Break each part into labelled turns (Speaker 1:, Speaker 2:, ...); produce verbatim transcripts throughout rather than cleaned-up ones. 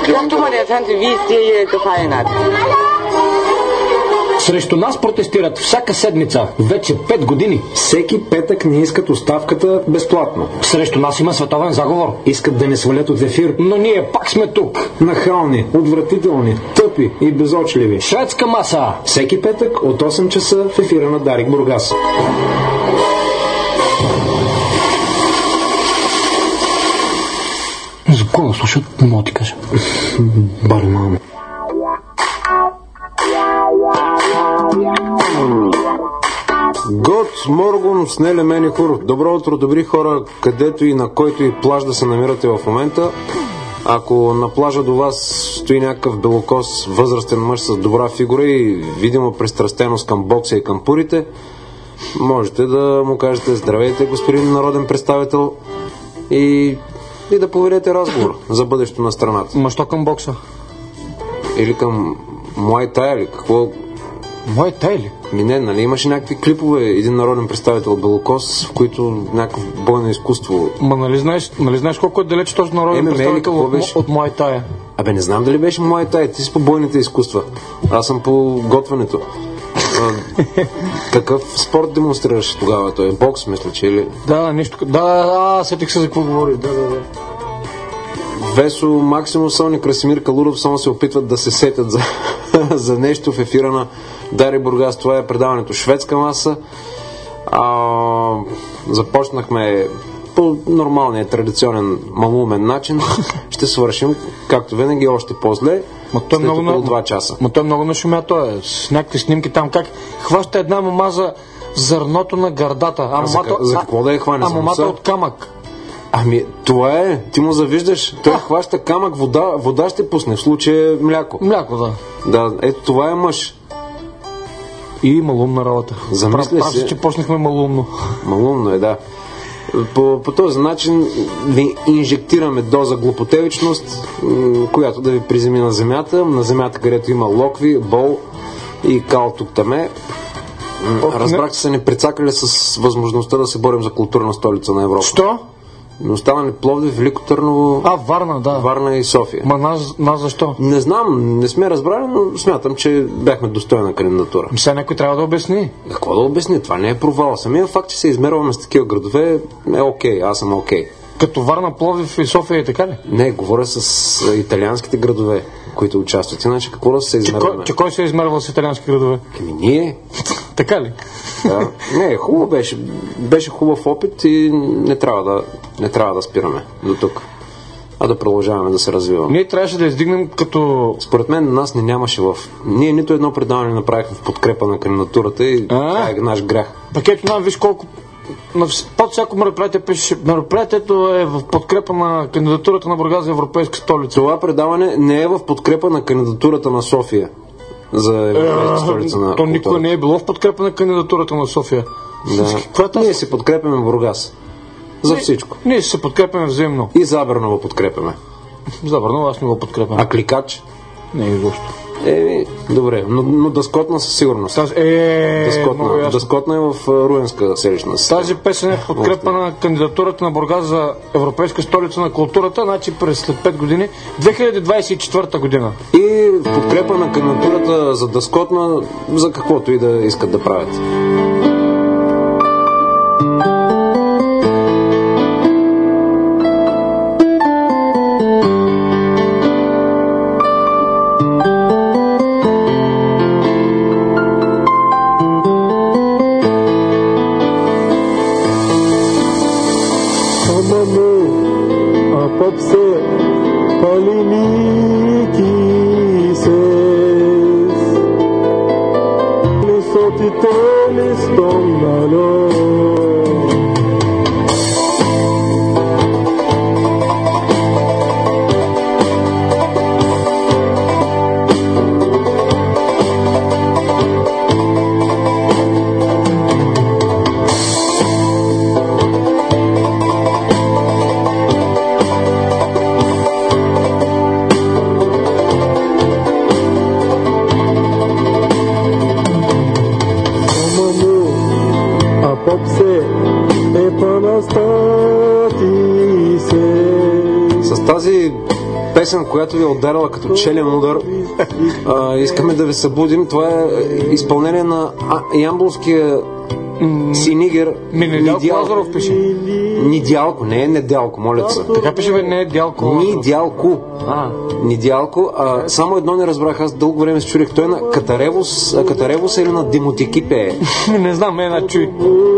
Speaker 1: Sagt doch mal der Tante, wie es dir hier gefallen hat.
Speaker 2: Срещу нас протестират всяка седмица, вече пет години.
Speaker 3: Всеки петък ни искат оставката безплатно.
Speaker 2: Срещу нас има световен заговор.
Speaker 3: Искат да не свалят от ефир.
Speaker 2: Но ние пак сме тук.
Speaker 3: Нахални, отвратителни, тъпи и безочливи.
Speaker 2: Шведска маса.
Speaker 3: Всеки петък от осем часа в ефира на Дарик Бургас.
Speaker 2: За кого слушат? Не мога ти кажа.
Speaker 3: Барман. Год Моргун с Неле Менихур. Добро утро, добри хора, където и на който и плаж да се намирате в момента. Ако на плажа до вас стои някакъв белокос, възрастен мъж с добра фигура и видимо пристрастеност към бокса и към пурите, можете да му кажете: здравейте, господин народен представител, и, и да поведете разговор за бъдещето на страната.
Speaker 2: Ма що към бокса?
Speaker 3: Или към Муай Тай, или какво?
Speaker 2: Муай Тай ли?
Speaker 3: Ми не, нали имаше някакви клипове, един народен представител белокос, в които някакво бойно изкуство.
Speaker 2: Ма нали знаеш, нали знаеш колко е далеч този народен
Speaker 3: Еме,
Speaker 2: представител
Speaker 3: от,
Speaker 2: от Муай Тая?
Speaker 3: Абе, не знам дали беше Муай Тай, ти си по бойните изкуства. Аз съм по готвенето. А, какъв спорт демонстрираш тогава? Той е бокс, мисля, че или?
Speaker 2: Да, нещо. Да, да, сетих се за какво говори. Да, да, да.
Speaker 3: Весо, Максимо Сон и Красимир Калуров само се опитват да се сетят за, за нещо в ефира на Дарик Бургас. Това е предаването Шведска маса. А, започнахме по нормалния, традиционен, малумен начин. Ще свършим, както винаги, още по-зле.
Speaker 2: Ма той е много на
Speaker 3: два часа.
Speaker 2: Ма той е много нашумя, той е с някакви снимки там, как хваща една мама за зърното на гърдата. А,
Speaker 3: а
Speaker 2: мамата,
Speaker 3: за, за какво да я хване?
Speaker 2: А мамата от камък.
Speaker 3: Ами, това е. Ти му завиждаш. Той а. хваща камък, вода, вода ще пусне. В случая мляко.
Speaker 2: Мляко, да.
Speaker 3: Да, ето това е мъж.
Speaker 2: И малумна работа.
Speaker 3: Замисли
Speaker 2: Прав,
Speaker 3: си.
Speaker 2: че почнахме малумно.
Speaker 3: Малумно е, да. По, по този начин ви инжектираме доза глупотевичност, която да ви приземи на земята. На земята, където има локви, бол и кал тук-таме. Разбрах, че са ни прицакали с възможността да се борим за културна столица на Европа.
Speaker 2: Що?
Speaker 3: Но останали Пловдив, Велико Търново,
Speaker 2: а, Варна, да.
Speaker 3: Варна и София.
Speaker 2: Ма нас, нас защо?
Speaker 3: Не знам, не сме разбрали, но смятам, че бяхме достойна кандидатура.
Speaker 2: Сега някой трябва да обясни.
Speaker 3: Какво да обясни? Това не е провал. Самия факт, че се измерваме с такива градове, е окей, аз съм окей.
Speaker 2: Като Варна, Пловдив и София и така ли?
Speaker 3: Не, говоря с италианските градове, които участват. Иначе какво да се измерваме?
Speaker 2: Че кой, че кой се е измервал с италиански градове?
Speaker 3: Ами ние.
Speaker 2: Така ли?
Speaker 3: Да. Не, хубаво беше. Беше хубав опит и не трябва да, не трябва да спираме до тук, а да продължаваме да се развиваме.
Speaker 2: Ние трябваше да издигнем като...
Speaker 3: Според мен нас не нямаше в... Ние нито едно предаване направихме в подкрепа на кандидатурата и това е наш грях.
Speaker 2: Пък ето нам, виж колко... Под всяко мероприятие пише: мероприятието е в подкрепа на кандидатурата на Бургас за европейска столица.
Speaker 3: Това предаване не е в подкрепа на кандидатурата на София за европейска столица на
Speaker 2: култура. То никога не е било в подкрепа на кандидатурата на София.
Speaker 3: Да. Ние се подкрепяме Бургас. За
Speaker 2: ние,
Speaker 3: всичко.
Speaker 2: Ние се подкрепяме взаимно.
Speaker 3: И Забърново подкрепяме.
Speaker 2: Забърново аз не го подкрепям.
Speaker 3: А Кликач?
Speaker 2: Не, изобщо.
Speaker 3: Е, добре, но, но Дъскотна със сигурност.
Speaker 2: Таз, е,
Speaker 3: Дъскотна. Дъскотна е в Руенска селищна система.
Speaker 2: Тази песен е в подкрепа на кандидатурата на Бургас за европейска столица на културата, значи през след пет години, две хиляди двадесет и четвърта година.
Speaker 3: И в подкрепа на кандидатурата за Дъскотна, за каквото и да искат да правят. песен, която ви е ударила като челен удар. А, искаме да ви събудим. Това е изпълнение на а, ямбулския синигер
Speaker 2: Недялко Лазаров пише.
Speaker 3: Нидялко, не е Недялко, моля се.
Speaker 2: Така пише, бе, не е Дялко Лазаров.
Speaker 3: Нидялко.
Speaker 2: А.
Speaker 3: Нидялко. А, само едно не разбрах, аз дълго време се чурих. Той е на Катаревос, Катаревос или на Демотики пее?
Speaker 2: Не знам, е на чуй.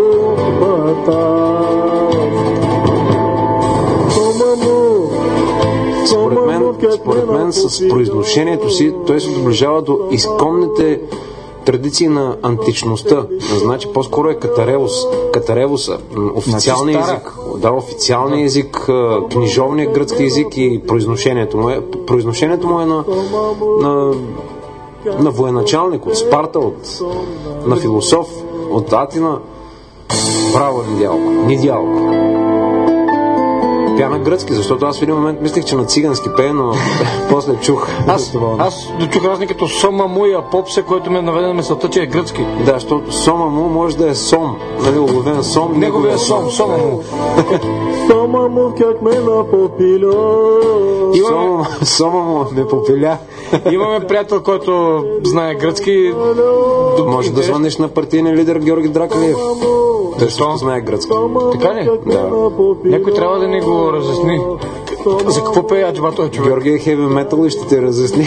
Speaker 3: Според мен, според мен с произношението си той се доближава до изконните традиции на античността. Значи по-скоро е Катаревос. Катаревоса. Официалният език. Да, официалният език, книжовният гръцки език и произношението му е. Произношението му е на, на, на военачалник от Спарта, от, на философ, от Атина. Браво, Нидялко. Нидялко. Пя на гръцки, защото аз в един момент мислех, че на цигански пее, но после чух.
Speaker 2: Аз, аз дочух разни като Сома му и Апопсе, който ме наведе на мисълта, че е гръцки.
Speaker 3: Да, защото Сома му може да е Сом. Нали, уловен Сом.
Speaker 2: Неговия Сом, Сома му.
Speaker 4: Сома му как ме напопиля.
Speaker 3: Сома, Сома му ме попиля.
Speaker 2: Имаме приятел, който знае гръцки.
Speaker 3: Може да звънеш на партийния лидер Георги Дракалиев. Той също знае гръцки.
Speaker 2: Така ли?
Speaker 3: Да.
Speaker 2: Някой трябва да ни го разясни. За какво пее аджба този човек?
Speaker 3: Георги е хеви метал и ще те разясни.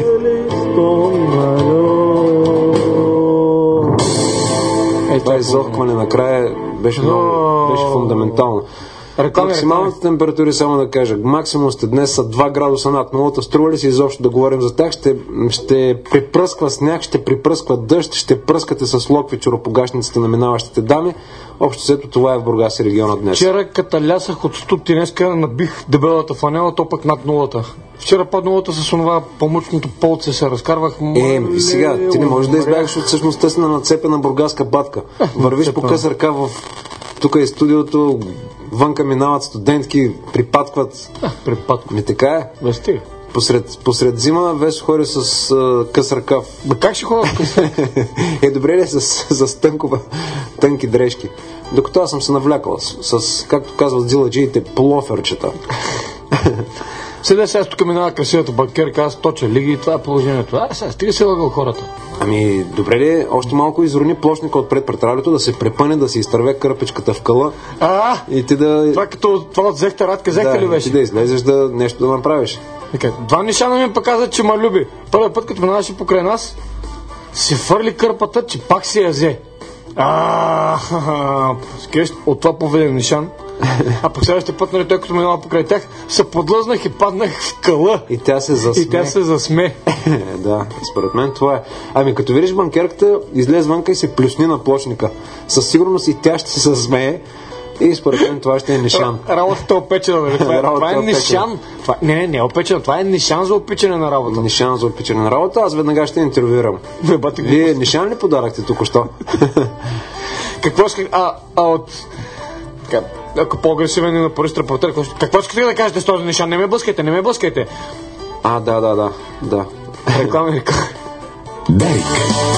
Speaker 3: Е, това изохкване накрая беше много, беше фундаментално.
Speaker 2: Реклами,
Speaker 3: Максималните температури, само да кажа, максимумите днес са два градуса над нулата. Струва ли си изобщо да говорим за тях? Ще, ще припръсква сняг, ще припръсква дъжд, ще пръскате с локви чуропогашниците на минаващите дами. Общо взето това е в Бургас и региона днес.
Speaker 2: Вчера каталясах от студ и днеска набих дебелата фанела, то пък над нулата. Вчера под нулата с онова по-мъчното полце се разкарвах.
Speaker 3: Е, и сега, ти не можеш да избягаш от същността си на нацепена бургаска батка. Вървиш по къс ръка в... Тук е студиото, вънка минават студентки, припадкват.
Speaker 2: Припадкват.
Speaker 3: Не така е?
Speaker 2: Бе, стига.
Speaker 3: Посред, посред зима Весо ходи с а, къс ръкав.
Speaker 2: Бе, как ще ходя с къс?
Speaker 3: Е, добре ли е с, с тънкова, тънки дрежки? Докато аз съм се навлякал с, с както казват джиладжиите, полуоферчета.
Speaker 2: Седе сега тук минава красивата банкерка, аз точа лиги и това е положението. А, сега стига се лъгал хората.
Speaker 3: Ами, добре ли е, още малко изрони плочника отпред пред радиото, да се препъне, да се изтърве кърпичката в къла.
Speaker 2: А,
Speaker 3: и ти да...
Speaker 2: Това като това от зехта Радка, зехта
Speaker 3: да,
Speaker 2: ли беше?
Speaker 3: ти да излезеш да нещо да направиш.
Speaker 2: Така, два нишана ми показа, че ме люби. Първият път, като минаваше покрай нас, се фърли кърпата, че пак си я взе. А, скеш от това поведен нишан. А по следващия път, нали, той като минава покрай тях, се подлъзнах и паднах в къла.
Speaker 3: И тя се засме.
Speaker 2: И тя се засме.
Speaker 3: Да, според мен това е. Ами като видиш банкерката, излез вънка и се плюсни на плочника. Със сигурност и тя ще се засмее. И според мен това ще е нишан.
Speaker 2: Работата е опечена, нали? Това, това е нишан. Това, не, не, не е опечена. Това е нишан за опичане на работа.
Speaker 3: Нишан за опичане на работа. Аз веднага ще интервюирам. Вие нишан ли подарахте току-що?
Speaker 2: Какво исках? А, а от... Така, ако по-агресивен и на порист репортер, какво искате да кажете с този нишан? Не ме блъскайте, не ме блъскайте.
Speaker 3: А, да, да, да. да.
Speaker 2: Реклами, реклами.
Speaker 5: Дарик.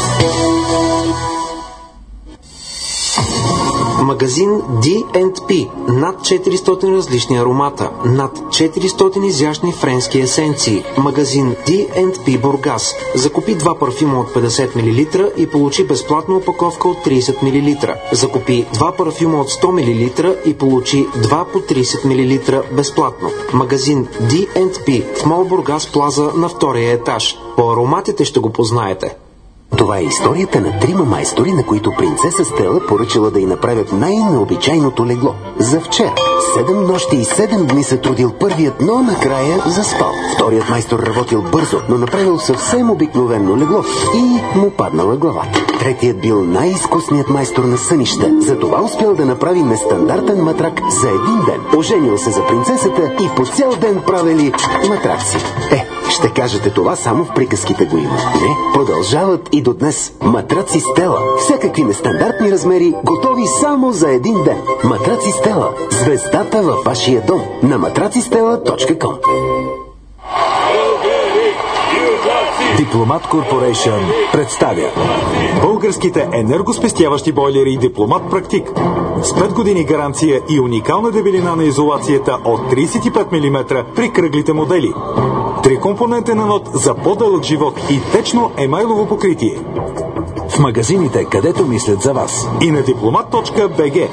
Speaker 3: Магазин ди енд пи. Над четиристотин различни аромата. Над четиристотин изящни френски есенции. Магазин ди енд пи Бургас. Закупи два парфюма от петдесет милилитра и получи безплатна опаковка от тридесет милилитра. Закупи два парфюма от сто милилитра и получи два по тридесет милилитра безплатно. Магазин ди енд пи в Мол Бургас Плаза на втория етаж. По ароматите ще го познаете.
Speaker 5: Това е историята на трима майстори, на които принцеса Стела поръчала да й направят най-необичайното легло. За вчера. Седем нощи и седем дни се трудил първият, но накрая заспал. Вторият майстор работил бързо, но направил съвсем обикновено легло и му паднала главата. Третият бил най-изкусният майстор на сънища, затова успял да направи нестандартен матрак за един ден. Оженил се за принцесата и по цял ден правили матраци. Е, ще кажете, това само в приказките го има. Не, продължават и до днес. Матраци Стела. Всякакви нестандартни размери, готови само за един ден. Матраци Стела. Звездата във вашия дом. На матраци стела точка ком.
Speaker 6: Дипломат Корпорейшън представя българските енергоспестяващи бойлери Дипломат Практик с пет години гаранция и уникална дебелина на изолацията от тридесет и пет милиметра при кръглите модели. Трикомпонентен анод за по-дълъг живот и течно емайлово покритие. В магазините, където мислят за вас. И на дипломат точка би джи.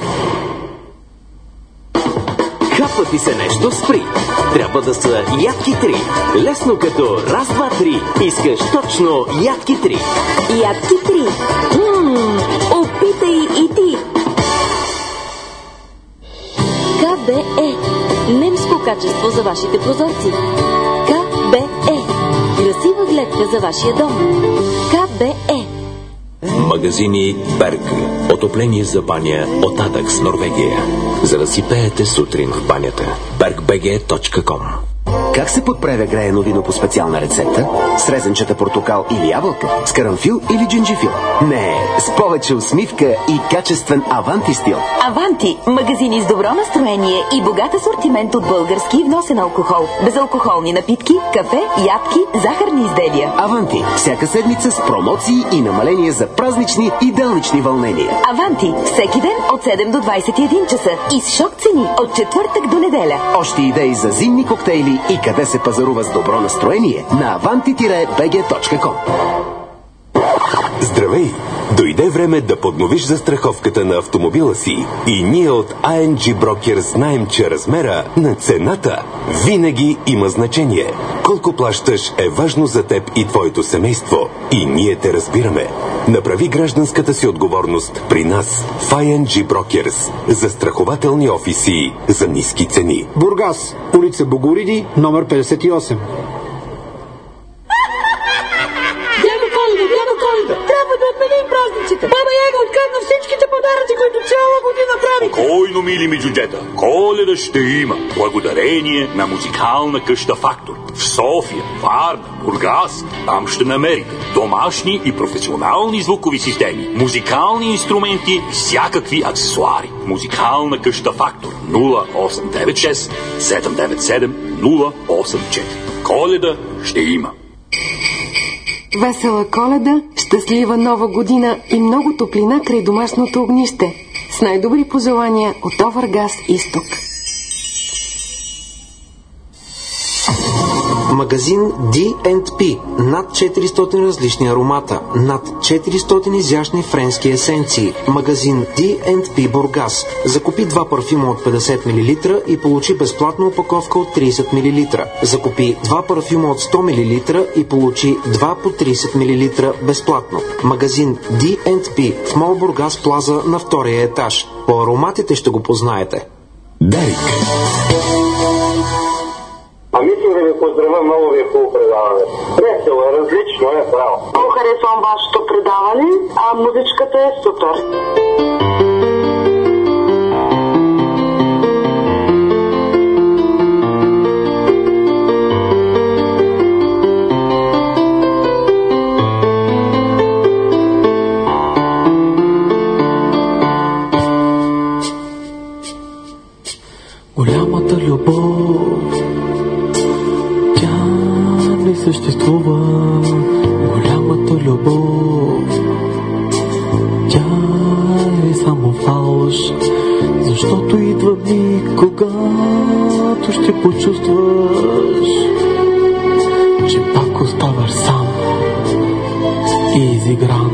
Speaker 7: Хапва ти се нещо, спри. Трябва да са ядки три. Лесно като раз, два, три. Искаш точно ядки три.
Speaker 8: Ядки три. Ммм, опитай и ти. КБЕ. Немско качество за вашите прозорци. КБЕ. Красива гледка за вашия дом. КБЕ.
Speaker 9: Магазини Берг. Отопление за баня от Адакс, Норвегия. За да си пеете сутрин в банята. берг би джи точка ком.
Speaker 5: Как се подправя греено вино по специална рецепта? С резенчета портокал или ябълка? С карамфил или джинджифил? Не, с повече усмивка и качествен Аванти стил.
Speaker 8: Аванти – магазини с добро настроение и богат асортимент от български и вносен алкохол, безалкохолни напитки, кафе, ядки, захарни изделия.
Speaker 5: Аванти – всяка седмица с промоции и намаления за празнични и делнични вълнения.
Speaker 8: Аванти – всеки ден от седем до двадесет и един часа и с шок цени от четвъртък до неделя.
Speaker 5: Още идеи за зимни коктейли и къде се пазарува с добро настроение на аванти би джи точка ком.
Speaker 10: Здравей! Дойде време да подновиш застраховката на автомобила си. И ние от ай ен джи Brokers знаем, че размера на цената винаги има значение. Колко плащаш е важно за теб и твоето семейство. И ние те разбираме. Направи гражданската си отговорност при нас в ай ен джи Brokers. Застрахователни офиси за ниски цени.
Speaker 2: Бургас, улица Богориди, номер петдесет и осем.
Speaker 11: Трябва да отменим празниците. Баба Яга открадна всичките подаръци, които цяла година прави.
Speaker 12: Спокойно, мили ми джуджета. Коледа ще има. Благодарение на музикална къща Фактор. В София, Варна, Бургас. Там ще намерите домашни и професионални звукови системи, музикални инструменти и всякакви аксесуари. Музикална къща Фактор. нула осем девет шест седем девет седем нула осем четири. Коледа ще има.
Speaker 13: Весела Коледа, щастлива Нова година и много топлина край домашното огнище. С най-добри пожелания от Овъргаз Изток.
Speaker 3: Магазин Ди енд Пи. Над четиристотин различни аромата. Над четиристотин изящни френски есенции. Магазин Ди енд Пи Бургас. Закупи два парфюма от петдесет милилитра и получи безплатна опаковка от тридесет милилитра. Закупи два парфюма от сто милилитра и получи два по тридесет милилитра безплатно. Магазин Ди енд Пи в Мол Бургас Плаза на втория етаж. По ароматите ще го познаете.
Speaker 10: Дарик.
Speaker 14: Ами искам да ви поздравя, много ви е хубаво предаване. Весело е, различно е, право.
Speaker 15: Много харесвам вашето предаване, а музичката е супер.
Speaker 4: Голямата любов, тя не съществува. Голямата любов, тя е само фалш, защото идва миг, когато ще почувстваш, че пак оставаш сам и изигран.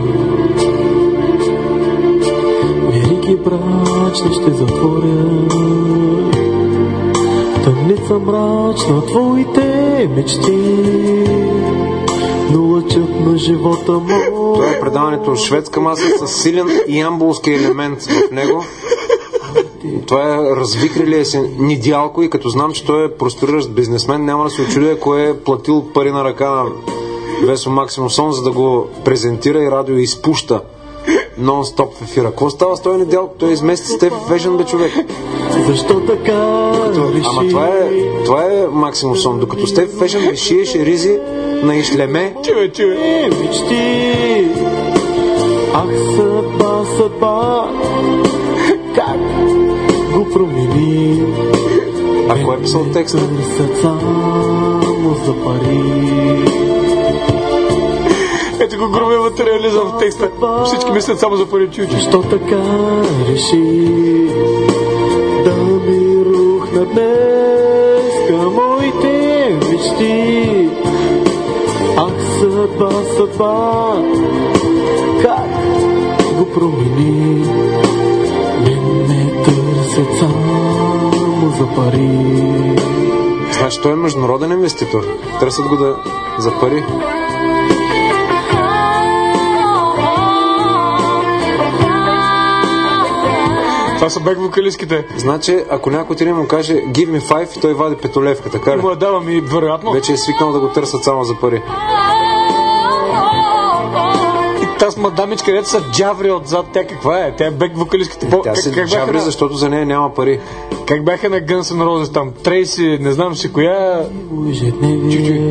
Speaker 4: Вериги брачни ще затворя, тъмница мрачна твоите мечти, но лъчът на живота му.
Speaker 3: Това е предаването Шведска маса с силен ямбулски елемент в него. Това е развикрилия се Нидялко и като знам, че той е просториращ бизнесмен, няма да се очудя кой е платил пари на ръка на Весо Максимов Сон, за да го презентира и радио изпуща нон-стоп в ефира. Какво става с този Недялко? Той измести Стеф Вежен, бе, човек.
Speaker 4: Защо така?
Speaker 3: Докато, ама това е, това е Максимов Сон. Докато Стеф Вежен ви шиеше ризи на ишлеме.
Speaker 4: Чуе, чуе. Мечти. Ах, съдба, съдба. Как го промени?
Speaker 3: А кой е писал текста?
Speaker 4: Търсят само за пари.
Speaker 2: го громи материализъм в текста. Всички мислят само за пари, чучи.
Speaker 4: Защо така реши да ми рухна днес към моите мечти? Ах, съдба, съдба, как го промени? Мен ме търсят само за пари.
Speaker 3: Значи той е международен инвеститор. Търсят го да за пари.
Speaker 2: Това са бек-вокалистките.
Speaker 3: Значи, ако някой ти не му каже give me five, той вади петолевка, така ли?
Speaker 2: Му я давам и вероятно.
Speaker 3: Вече е свикнал да го търсят само за пари.
Speaker 2: И тази мадамичка, където са джаври отзад, тя каква е? Тя е бек-вокалистките.
Speaker 3: Тя се джаври, на... защото за нея няма пари.
Speaker 2: Как бяха на Guns N' Roses там? Трейси, не знам си коя... Чуть-чуть.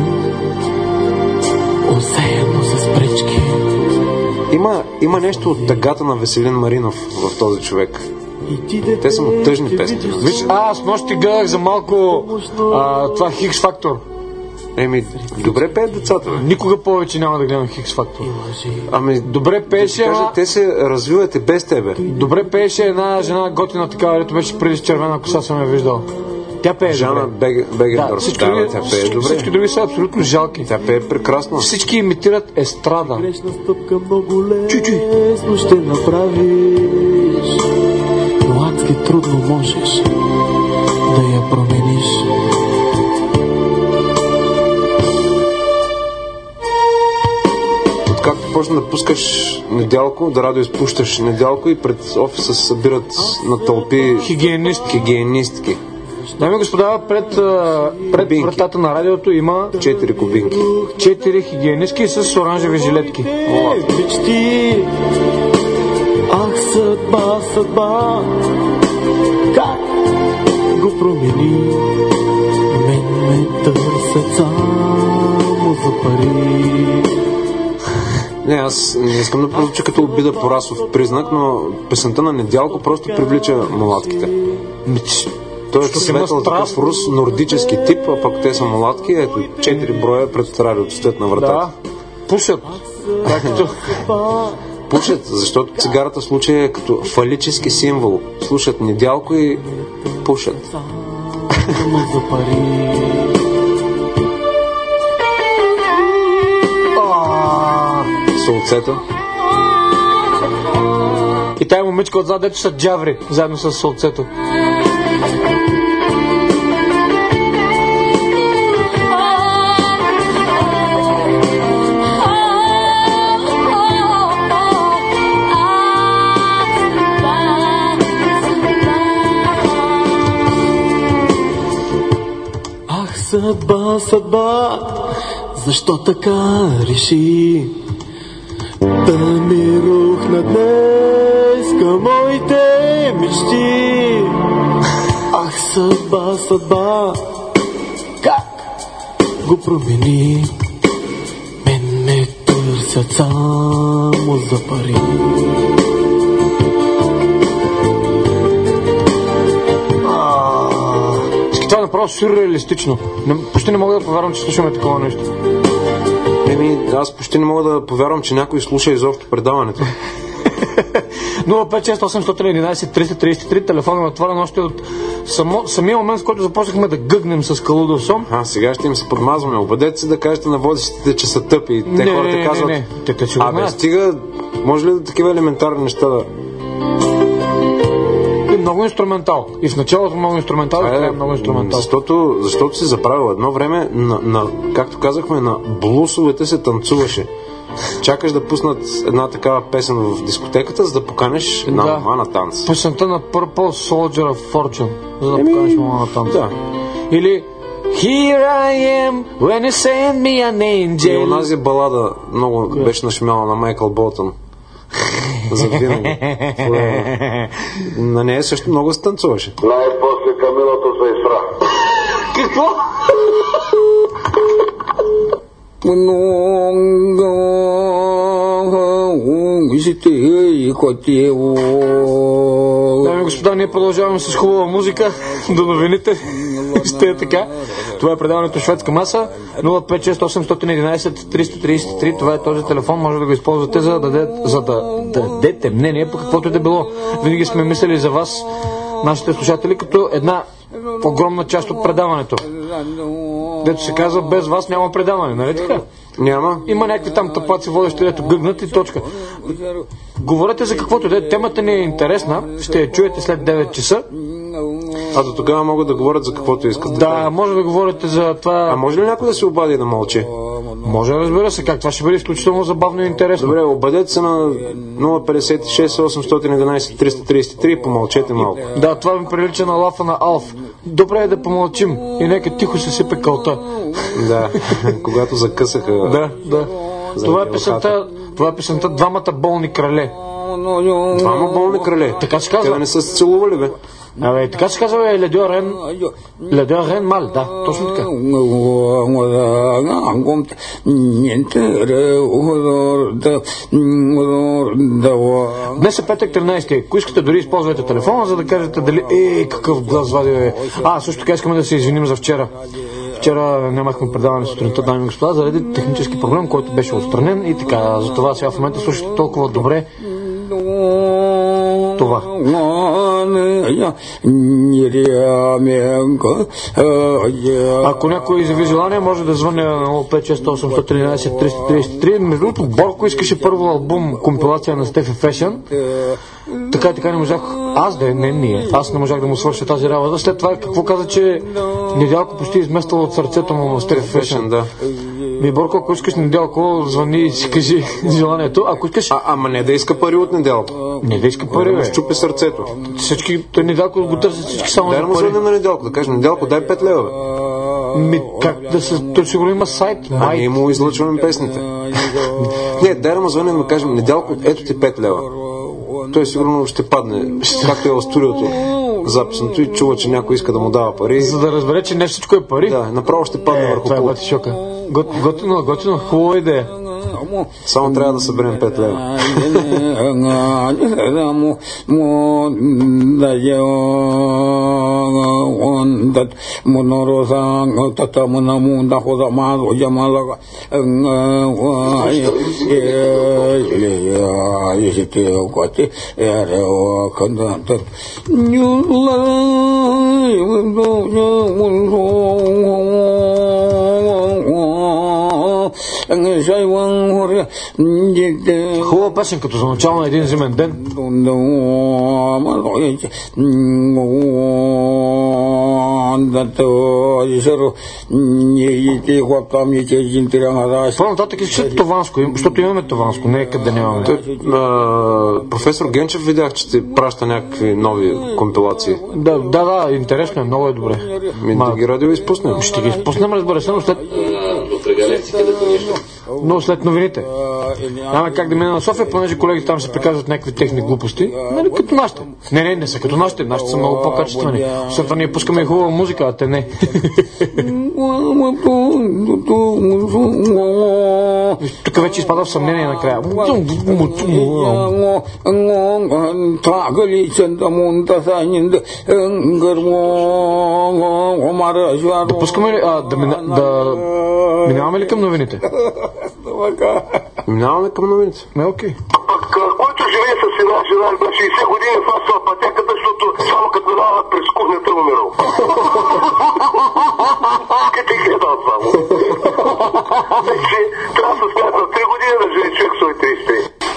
Speaker 4: Осеяно с пречки.
Speaker 3: Има, има нещо от тъгата на Веселин Маринов в този човек. Те са му тъжни песни.
Speaker 2: Виж, а, аз нощи гледах за малко а, това Хикс Фактор.
Speaker 3: Еми, добре пеят децата.
Speaker 2: Никога повече няма да гледам Хикс Фактор.
Speaker 3: Ами,
Speaker 2: добре пееше.
Speaker 3: Да кажа, те се развиват и без тебе.
Speaker 2: Добре пееше една жена готина такава, дето беше преди с червена коса, съм я виждал. Тя пее
Speaker 3: Жана
Speaker 2: добре.
Speaker 3: Бегендорф.
Speaker 2: Да, всички, други,
Speaker 3: тя пее
Speaker 2: всички,
Speaker 3: добре.
Speaker 2: Всички други са абсолютно жалки.
Speaker 3: Тя пее прекрасно.
Speaker 2: Всички имитират естрада.
Speaker 4: Грешна стъпка много лесно ще направиш, но адски трудно можеш да я промениш.
Speaker 3: Откакто почна да пускаш Недялко, да радио изпущаш Недялко и пред офиса се събират на тълпи
Speaker 2: хигиенистки.
Speaker 3: хигиенистки.
Speaker 2: Дами и господа, пред, пред вратата на радиото има
Speaker 3: четири кубинки.
Speaker 2: Четири хигиенистки с оранжеви жилетки.
Speaker 4: Мечти, ах, съдба, съдба, как го промени? Мен ме търсят само за пари.
Speaker 3: Не, аз не искам да прозвуча като обида по расов признак, но песента на Недялко просто привлича мулатките. Той е светъл такъв рус, нордически тип, а пък те са мулатки. Ето, четири броя пред радиото стоят на вратата.
Speaker 2: Да, пушат. Както...
Speaker 3: Пушат, защото цигарата в случая е като фалически символ. Слушат Недялко и пушат.
Speaker 4: За пари.
Speaker 3: Солцето.
Speaker 2: И тая момичка отзад, дето са джаври, заедно с солцето.
Speaker 4: Ах, съдба, съдба, защо така реши да ми рухна днес към моите мечти? Ах, съдба, съдба, как го промени? Мен ме търсят само за пари.
Speaker 2: Това е направо сюрреалистично. Не, почти не мога да повярвам, че слушаме такова нещо.
Speaker 3: Еми, аз почти не мога да повярвам, че някой слуша изобщо предаването.
Speaker 2: нула пет шест осем едно едно триста тридесет и три, телефонът е отворен още от само, самия момент, в който започнахме да гъгнем с Калудов Сом.
Speaker 3: А, сега ще им се подмазваме. Обадете се да кажете на водещите, че са тъпи. Те
Speaker 2: не,
Speaker 3: хората
Speaker 2: не,
Speaker 3: казват,
Speaker 2: не, не. Те, те,
Speaker 3: абе, стига, може ли да такива елементарни неща да...
Speaker 2: И много инструментал. И в началото много инструментал, и е, много инструментал.
Speaker 3: Защото, защото си заправил едно време, на, на, както казахме, на блусовете се танцуваше. Чакаш да пуснат една такава песен в дискотеката, за да поканеш една
Speaker 2: да.
Speaker 3: мама на танц.
Speaker 2: Песента на Purple Soldier of Fortune, за да Еми... поканеш мама на танц.
Speaker 3: Да.
Speaker 2: Или Here I am, when you send me an angel.
Speaker 3: И онази балада много Кое? беше нашумяла на Майкъл Болтън. За винаги. На нея също много се танцуваше.
Speaker 14: Най-после Камилото се изфра.
Speaker 2: Какво? Дами и господа, ние продължаваме с хубава музика до новините. Ще е така. Това е предаването Шведска маса. нула пет шест осем едно едно триста тридесет и три. Това е този телефон. Може да го използвате за да дадете, за да дадете мнение по каквото и да било. Винаги сме мислили за вас, нашите слушатели, като една огромна част от предаването. Дето се казва, без вас няма предаване, нали така?
Speaker 3: Няма.
Speaker 2: Има някакви там тъпаци водещи, дето гъгнат и точка. Говорете за каквото де. Темата ни е интересна. Ще я чуете след девет часа.
Speaker 3: А до тогава могат да говорят за каквото искат.
Speaker 2: Да, може да говорите за това.
Speaker 3: А може ли някой да се обади и да мълчи?
Speaker 2: Може, разбира се, как това ще бъде изключително забавно и интересно.
Speaker 3: Добре, обадете се на нула пет шест осем едно едно триста тридесет и три и помълчете малко.
Speaker 2: Да, това ми прилича на лафа на Алф. Добре е да помълчим и нека тихо се сипе кълта.
Speaker 3: Да, когато закъсаха.
Speaker 2: Да, да. Това е песента, това е песента Двамата болни крале.
Speaker 3: Двама болни крале?
Speaker 2: Така се казва.
Speaker 3: Те да не са се целували, бе?
Speaker 2: Абе, така се казва е Ледио Рен. Ледио Рен Мал, да, точно така. Днес е петък тринайсети. Ако искате, дори използвайте телефона, за да кажете дали е какъв глас вади е. А, също така искаме да се извиним за вчера. Вчера нямахме предаване сутринта, дами и господа, заради технически проблем, който беше отстранен и така. Затова сега в момента слушате толкова добре това. Ако някой изяви желание, може да звъне на нула пет шест осем едно едно триста тридесет и три. Между другото, Борко искаше първо албум, компилация на Стефи Фешън. Така и така не можах, аз да не ние, аз не можах да му свърша тази работа. След това какво каза, че Недялко почти изместила от сърцето му на Стефи Фешън.
Speaker 3: Да.
Speaker 2: Ми, Борко, ако искаш Недялко, звъни и си кажи желанието. Ако искаш...
Speaker 3: А, ама не да иска пари от Недялко.
Speaker 2: Не да иска пари, бе.
Speaker 3: Щупи сърцето.
Speaker 2: Всички, той Недялко го търсят всички само
Speaker 3: дай
Speaker 2: за
Speaker 3: пари.
Speaker 2: пари.
Speaker 3: Дай му на Недялко, да кажеш, Недялко, дай пет лева, бе.
Speaker 2: Ми, как да се... Той сигурно има сайт.
Speaker 3: А ние му излъчваме песните. Не, дай да му звънем да кажем, Недялко, ето ти пет лева. Той сигурно ще падне, както е в студиото записното и чува, че някой иска да му дава пари.
Speaker 2: За да разбере, че не всичко е пари.
Speaker 3: Да, направо ще падне
Speaker 2: е,
Speaker 3: върху
Speaker 2: това е бати шока. Готино, готино, хубава идея.
Speaker 3: Само трябва да съберем пет лева.
Speaker 2: Хубава песен, като за начало на един зимен ден. По-нататък искаш Тованско, защото имаме Тованско, не е къде нямаме.
Speaker 3: Професор Генчев видях, че ти праща някакви нови компилации.
Speaker 2: Да, да, да, интересно е, много е добре.
Speaker 3: Ми да ги радио изпуснем.
Speaker 2: Ще ги изпуснем, разбира се, но след... Но след новините. Няма как да мина на София, понеже колегите там ще приказват някакви техни глупости. Нали, като нашите. Не, не, не са като нашите. Нашите са много по-качествени. След това ние пускаме и хубава музика, а те не. Тук вече изпада в съмнение накрая. Да пускаме ли? А, да, мина, да минаваме ли към новините?
Speaker 3: Минаваме към новините.
Speaker 2: Не, окей.
Speaker 14: Който живее с една жена на шейсет години, фасва пътеката, защото само като дава през кухнята умирал. Къде гледал това му? Значи, трябва да се смята на три години да живее човек свои трийсет.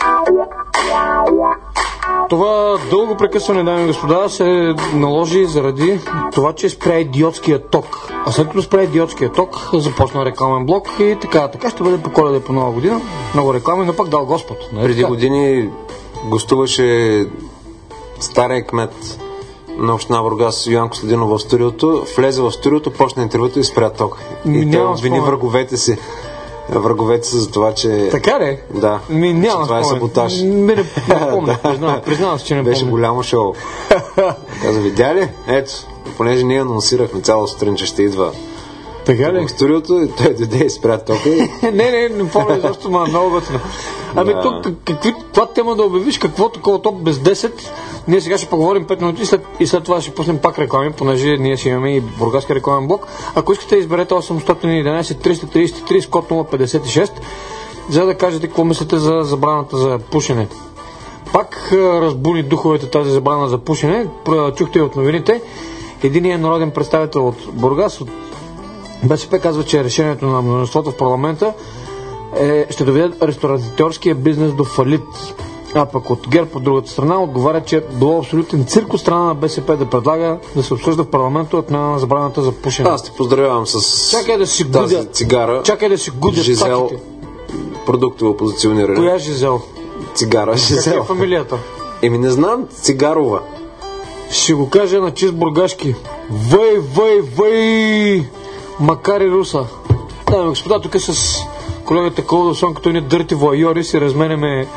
Speaker 2: Това дълго прекъсване, дами и господа, се наложи заради това, че спря идиотския ток. А след като спря идиотския ток, започна рекламен блок и така, така ще бъде по Коледа и по Нова година. Много реклами, но пак дал Господ.
Speaker 3: Преди години гостуваше стария кмет на община Бургас Йоанко Слединов в студиото, влезе в студиото, почна интервюто и спря ток. И той обвини враговете си. Враговете са за това, че...
Speaker 2: Така ли?
Speaker 3: Да.
Speaker 2: Ми, няма
Speaker 3: това е саботаж.
Speaker 2: Не, не помня. Признавам, признавам се, че не
Speaker 3: Беше
Speaker 2: помня.
Speaker 3: голямо шоу. Каза, видя ли? Ето, понеже ние анонсирахме цяла сутрин, че ще идва
Speaker 2: така ли?
Speaker 3: в студиото и той дойде и спря тока.
Speaker 2: не, не, не помня, защото ма много готино. Ами
Speaker 3: Да.
Speaker 2: тук, какви, това тема да обявиш, какво такова топ без десет, ние сега ще поговорим пет минути и след, и след това ще пуснем пак реклами, понеже ние си имаме и бургаски рекламен блок. Ако искате, изберете осемстотин и единадесет триста тридесет и три с код нула петдесет и шест, за да кажете какво мислите за забраната за пушене. Пак а, разбуни духовете тази забрана за пушене. Чухте и от новините. Единият народен представител от Бургас, от БСП, казва, че решението на мнозинството в парламента е, ще доведе ресторантьорския бизнес до фалит. А пък от ГЕРБ от другата страна отговаря, че било абсолютен цирк от страна на БСП да предлага да се обсъжда в парламента отмяна на забраната за пушене.
Speaker 3: Аз те поздравявам с
Speaker 2: Чакай да си
Speaker 3: тази
Speaker 2: гудя,
Speaker 3: цигара.
Speaker 2: Чакай да си гудя
Speaker 3: Жизел,
Speaker 2: стаките.
Speaker 3: продуктово позициониране.
Speaker 2: Коя Жизел?
Speaker 3: Цигара, Жизел.
Speaker 2: Каква е фамилията?
Speaker 3: Еми не знам, Цигарова.
Speaker 2: Ще го кажа на чист бургашки. Въй, въй, въй! Макар и руса. Да, господа, тук с колегата Колдосон, като ни дърти воайори, си разменяме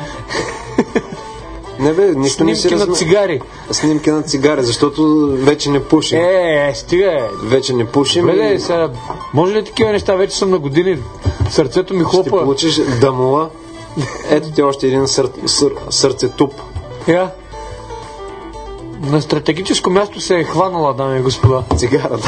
Speaker 3: Не бе, нищо не си
Speaker 2: снимки на
Speaker 3: разме...
Speaker 2: цигари.
Speaker 3: Снимки на цигари, защото вече не пушим.
Speaker 2: Е, е, стига е.
Speaker 3: Вече не пушим.
Speaker 2: Добре,
Speaker 3: и...
Speaker 2: сега, може ли такива неща? Вече съм на години. Сърцето ми хлопа.
Speaker 3: Ще получиш дамула. Ето ти още един сър... сър... сърцетуп.
Speaker 2: Я. На стратегическо място се е хванала, дами и господа.
Speaker 3: Цигарата.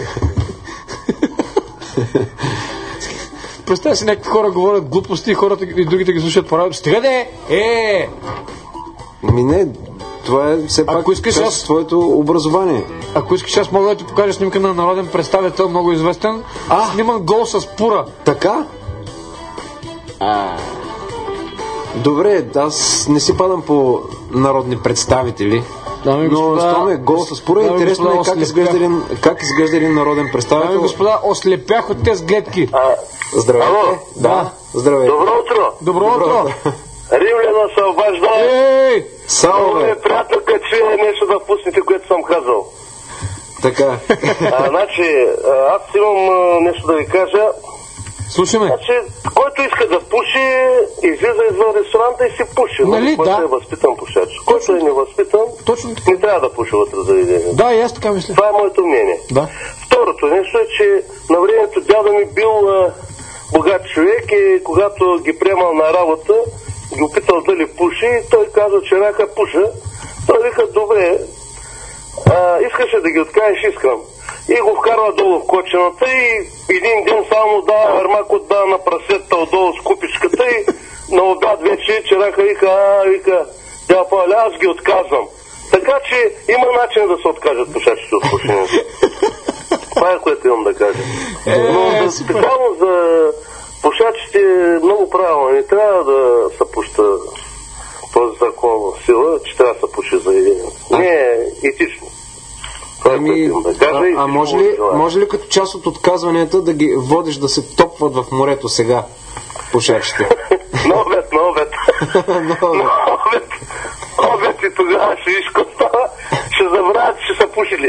Speaker 2: Представя си, някакви хора говорят глупости и хората и другите ги слушат по радио. Стига де! Е!
Speaker 3: Ми не, това е все пак
Speaker 2: Ако искаш
Speaker 3: част
Speaker 2: аз-
Speaker 3: от твоето образование.
Speaker 2: Ако искаш, аз мога да ти покажа снимка на народен представител, много известен.
Speaker 3: А?
Speaker 2: Сниман гол с пура.
Speaker 3: Така? А... Добре, аз не си падам по народни представители.
Speaker 2: Дами и
Speaker 3: Но
Speaker 2: господа,
Speaker 3: щом е гол с пура,
Speaker 2: дами и
Speaker 3: интересно е
Speaker 2: господа,
Speaker 3: как изглежда,
Speaker 2: ослепях.
Speaker 3: един, как изглежда един народен представител.
Speaker 2: Дами и господа, ослепях от тези гледки.
Speaker 3: Здравейте.
Speaker 14: Ало?
Speaker 3: Да, здравейте.
Speaker 14: Добро утро!
Speaker 2: Добро утро!
Speaker 14: Римляна се обажда.
Speaker 2: Ей!
Speaker 3: Само
Speaker 14: Много
Speaker 3: бе.
Speaker 14: е приятно, като чуя нещо да пуснете, което съм казал.
Speaker 3: Така.
Speaker 14: А, значи, а, аз имам а, нещо да ви кажа.
Speaker 2: Слушаме.
Speaker 14: Значи, който иска да пуши, излиза извън ресторанта и си пуши.
Speaker 2: Нали,
Speaker 14: който
Speaker 2: да.
Speaker 14: е възпитан пушач. Който е невъзпитан,
Speaker 2: Точно така.
Speaker 14: не трябва да пуши вътре в заведението.
Speaker 2: Да, и аз така мисля.
Speaker 14: Това е моето мнение.
Speaker 2: Да.
Speaker 14: Второто нещо е, че на времето дядо ми бил а, богат човек и когато ги приемал на работа, ги опитал дали пуши и той каза, че рака пуша. Той вика, добре, а, искаше да ги откажеш, искам. И го вкарва долу в кочината и един ден само дава армак отдава на прасетата отдолу с купичката и на обяд вече черака вика, а, вика, тя паля, аз ги отказвам. Така че има начин да се откажат пушачите от пушенето. Това е което имам да кажа. Но за, специално за пушачите е много правилно. Не трябва да се пуща този закон в сила, че трябва да се пуши за един. Не е етично. Това е което имам да кажа.
Speaker 3: А,
Speaker 14: и
Speaker 3: а може, ли, може ли като част от отказванията да ги водиш да се топват в морето сега, пушачите?
Speaker 14: На обед, на обед. На обед. Обед и тогава ще виж какво става. Ще забравят, че са пушили.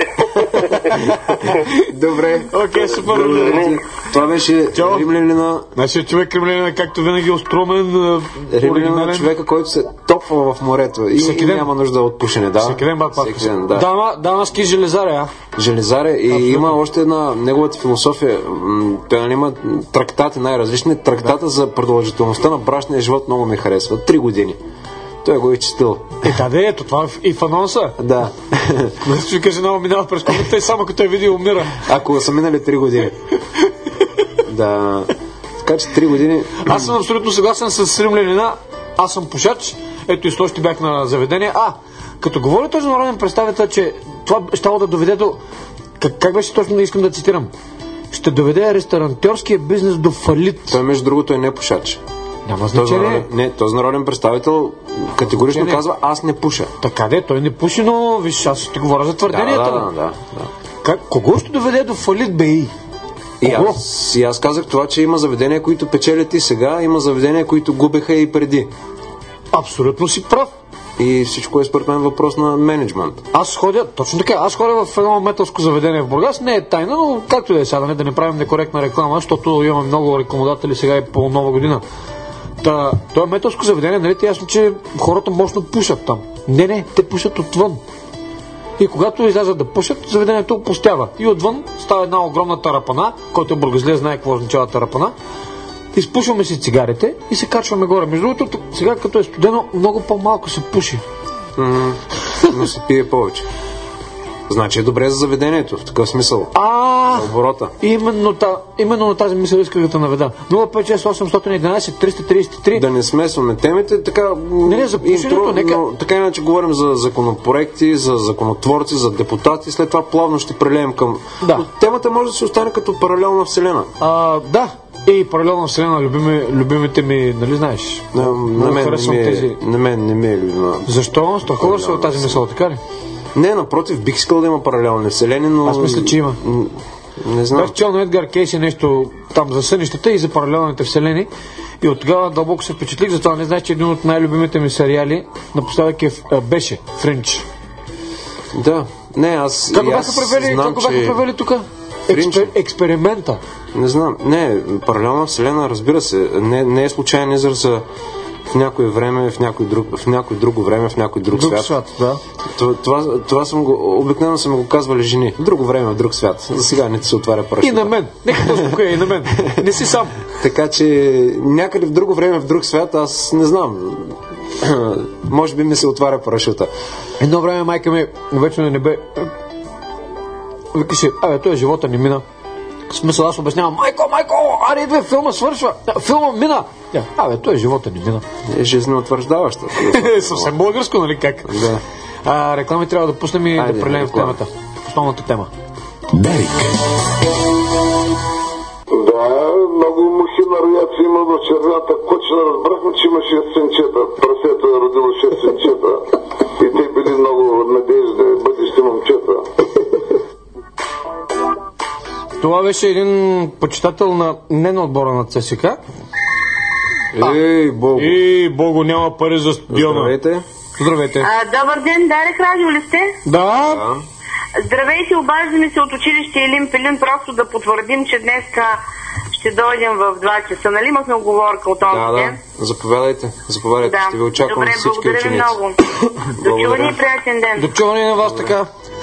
Speaker 3: Добре.
Speaker 2: Окей, супер.
Speaker 3: Това беше римлянина.
Speaker 2: Нашия човек римлянина, както винаги, остромен,
Speaker 3: Римлянина,
Speaker 2: оригинален.
Speaker 3: човека, който се топва в морето и,
Speaker 2: Всеки
Speaker 3: и
Speaker 2: ден.
Speaker 3: няма нужда от пушене. Да?
Speaker 2: Всеки ден, бат, пак.
Speaker 3: Всеки ден, да.
Speaker 2: Дама, дамаски железаре, а?
Speaker 3: Железаре и
Speaker 2: Абсолютно.
Speaker 3: има още една неговата философия. М, Той нали, има трактати най-различни. Трактата да. за продължителността на брачния живот много ми харесва. Три години. Той го е изчистил.
Speaker 2: Е, да, да, ето, това е и в анонса.
Speaker 3: Да.
Speaker 2: Когато човека жена минава през комната и само като я види умира.
Speaker 3: Ако са минали три години. Да. Така че три години.
Speaker 2: Аз съм абсолютно съгласен с римлянина. Аз съм пушач. Ето и с нощи бях на заведение. А, като говори този народен представител, че това ще да доведе до... Как, как беше точно, искам да цитирам? Ще доведе ресторантьорския бизнес до фалит.
Speaker 3: Той между другото е не пушач.
Speaker 2: Няма
Speaker 3: Този
Speaker 2: значение.
Speaker 3: народен, не, този народен представител категорично
Speaker 2: Не, не.
Speaker 3: казва, аз не пуша.
Speaker 2: Така де, той не пуши, но виж, аз ще говоря за твърденията.
Speaker 3: Да, да,
Speaker 2: му.
Speaker 3: да, да.
Speaker 2: Как, кого ще доведе до фалит, бе и?
Speaker 3: И
Speaker 2: Кого?
Speaker 3: аз, и аз казах това, че има заведения, които печелят и сега, има заведения, които губеха и преди.
Speaker 2: Абсолютно си прав.
Speaker 3: И всичко е според мен въпрос на менеджмент.
Speaker 2: Аз ходя, точно така, аз ходя в едно металско заведение в Бургас, не е тайна, но както да е сега, да не правим некоректна реклама, защото имаме много рекламодатели сега и по нова година. Та, това е металско заведение, нали ти ясно, че хората мощно пушат там. Не, не, те пушат отвън. И когато излязат да пушат, заведението опустява. И отвън става една огромна тарапана, който е бургазлия знае какво означава тарапана. изпушваме си цигарите и се качваме горе. Между другото, сега като е студено, много по-малко се пуши.
Speaker 3: Mm, но се пие повече. Значи е добре за заведението, в такъв смисъл.
Speaker 2: А,
Speaker 3: за оборота.
Speaker 2: Именно, та, именно на тази мисъл исках да те наведа. нула пет шест осем едно едно триста тридесет и три.
Speaker 3: Да не смесваме темите, така...
Speaker 2: Не, не, за пушенето, нека...
Speaker 3: Но, така иначе говорим за законопроекти, за законотворци, за депутати, след това плавно ще прелеем към...
Speaker 2: Да.
Speaker 3: Но темата може да се остане като паралелна вселена.
Speaker 2: А, да. И паралелна вселена, любими, любимите ми, нали знаеш?
Speaker 3: На, на, мен, не ми е,
Speaker 2: тези...
Speaker 3: на мен не ми е любима.
Speaker 2: Защо? Страхуваш се от тази мисъл, така ли?
Speaker 3: Не, напротив, бих искал да има паралелни вселени, но...
Speaker 2: Аз мисля, че има.
Speaker 3: Не знам.
Speaker 2: Бях чел на Едгар Кейси нещо там за сънищата и за паралелните вселени. И от тогава дълбоко се впечатлих, затова не знаеш, че един от най-любимите ми сериали напоследък е, беше Френч.
Speaker 3: Да. Не, аз...
Speaker 2: Как го бяха превели,
Speaker 3: знам,
Speaker 2: как го бяха
Speaker 3: че...
Speaker 2: превели тук? Експер, експеримента.
Speaker 3: Не знам. Не, паралелна вселена, разбира се, не, не е случайен израз за в някое време, в някой друг, в някой друго време, в някой друг,
Speaker 2: друг
Speaker 3: свят.
Speaker 2: свят да.
Speaker 3: Това, това, това съм го, обикновено са ми го казвали жени. В друго време, в друг свят. За сега не ти се отваря парашута.
Speaker 2: И на мен. Нека да успокоя, и на мен. Не си сам.
Speaker 3: Така че някъде в друго време, в друг свят, аз не знам. Може би ми се отваря парашута.
Speaker 2: Едно време майка ми вече на небе викаше, абе, той е живота ни мина. В смисъл, аз обяснявам, майко, майко, аре, идва, филма свършва, филма мина. Тя, абе, той е живота ни мина.
Speaker 3: Е жизнеутвърждаваща.
Speaker 2: Съвсем българско, нали как?
Speaker 3: Да.
Speaker 2: А, реклами трябва да пуснем и Айде, да прелеем в темата. Основната тема.
Speaker 10: Дарик.
Speaker 16: Да, много мухи на рояци има в червената кочина. Разбрахме, че има шест сенчета. Прасето е родило шест сенчета. И те били много надежди, бъдещи момчета.
Speaker 2: Това беше един почитател на не на отбора на ЦСК.
Speaker 3: Ей, Бого.
Speaker 2: Ей, Бого, няма пари за стадиона.
Speaker 3: Здравейте.
Speaker 2: Здравейте.
Speaker 15: А, добър ден, Дарик радио ли сте?
Speaker 2: Да.
Speaker 3: да.
Speaker 15: Здравейте, обаждаме се от училище Елин Пелин, просто да потвърдим, че днеска ще дойдем в два часа. Нали имахме оговорка от онзи
Speaker 3: да,
Speaker 15: ден?
Speaker 3: Да, заповядайте. Заповядайте,
Speaker 15: да.
Speaker 3: ще ви очаквам
Speaker 15: Добре,
Speaker 3: всички ученици.
Speaker 15: Добре, благодаря много. До чуване и приятен ден.
Speaker 2: До чуване на вас така.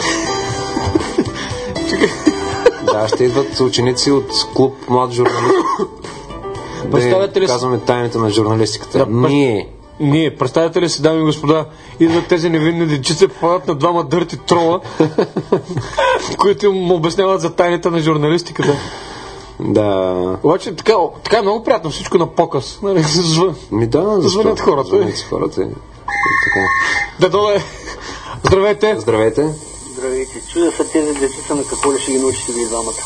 Speaker 3: Да, ще идват ученици от клуб Млад журналист.
Speaker 2: Представете ли
Speaker 3: казваме тайните на журналистиката.
Speaker 2: Да,
Speaker 3: Ние.
Speaker 2: Ние. Представете ли си, дами и господа, идват тези невинни дечица, падат на двама дърти трола, които му обясняват за тайните на журналистиката.
Speaker 3: Да.
Speaker 2: Обаче така, така е много приятно всичко на показ. Нали, звън.
Speaker 3: Ми да, защо?
Speaker 2: Звънят хората.
Speaker 3: Звънят си хората. И така.
Speaker 2: Да, доле. Здравейте.
Speaker 3: Здравейте.
Speaker 17: Здравейте. Чудя са тези дечица на какво ли ще ги научите ви двамата.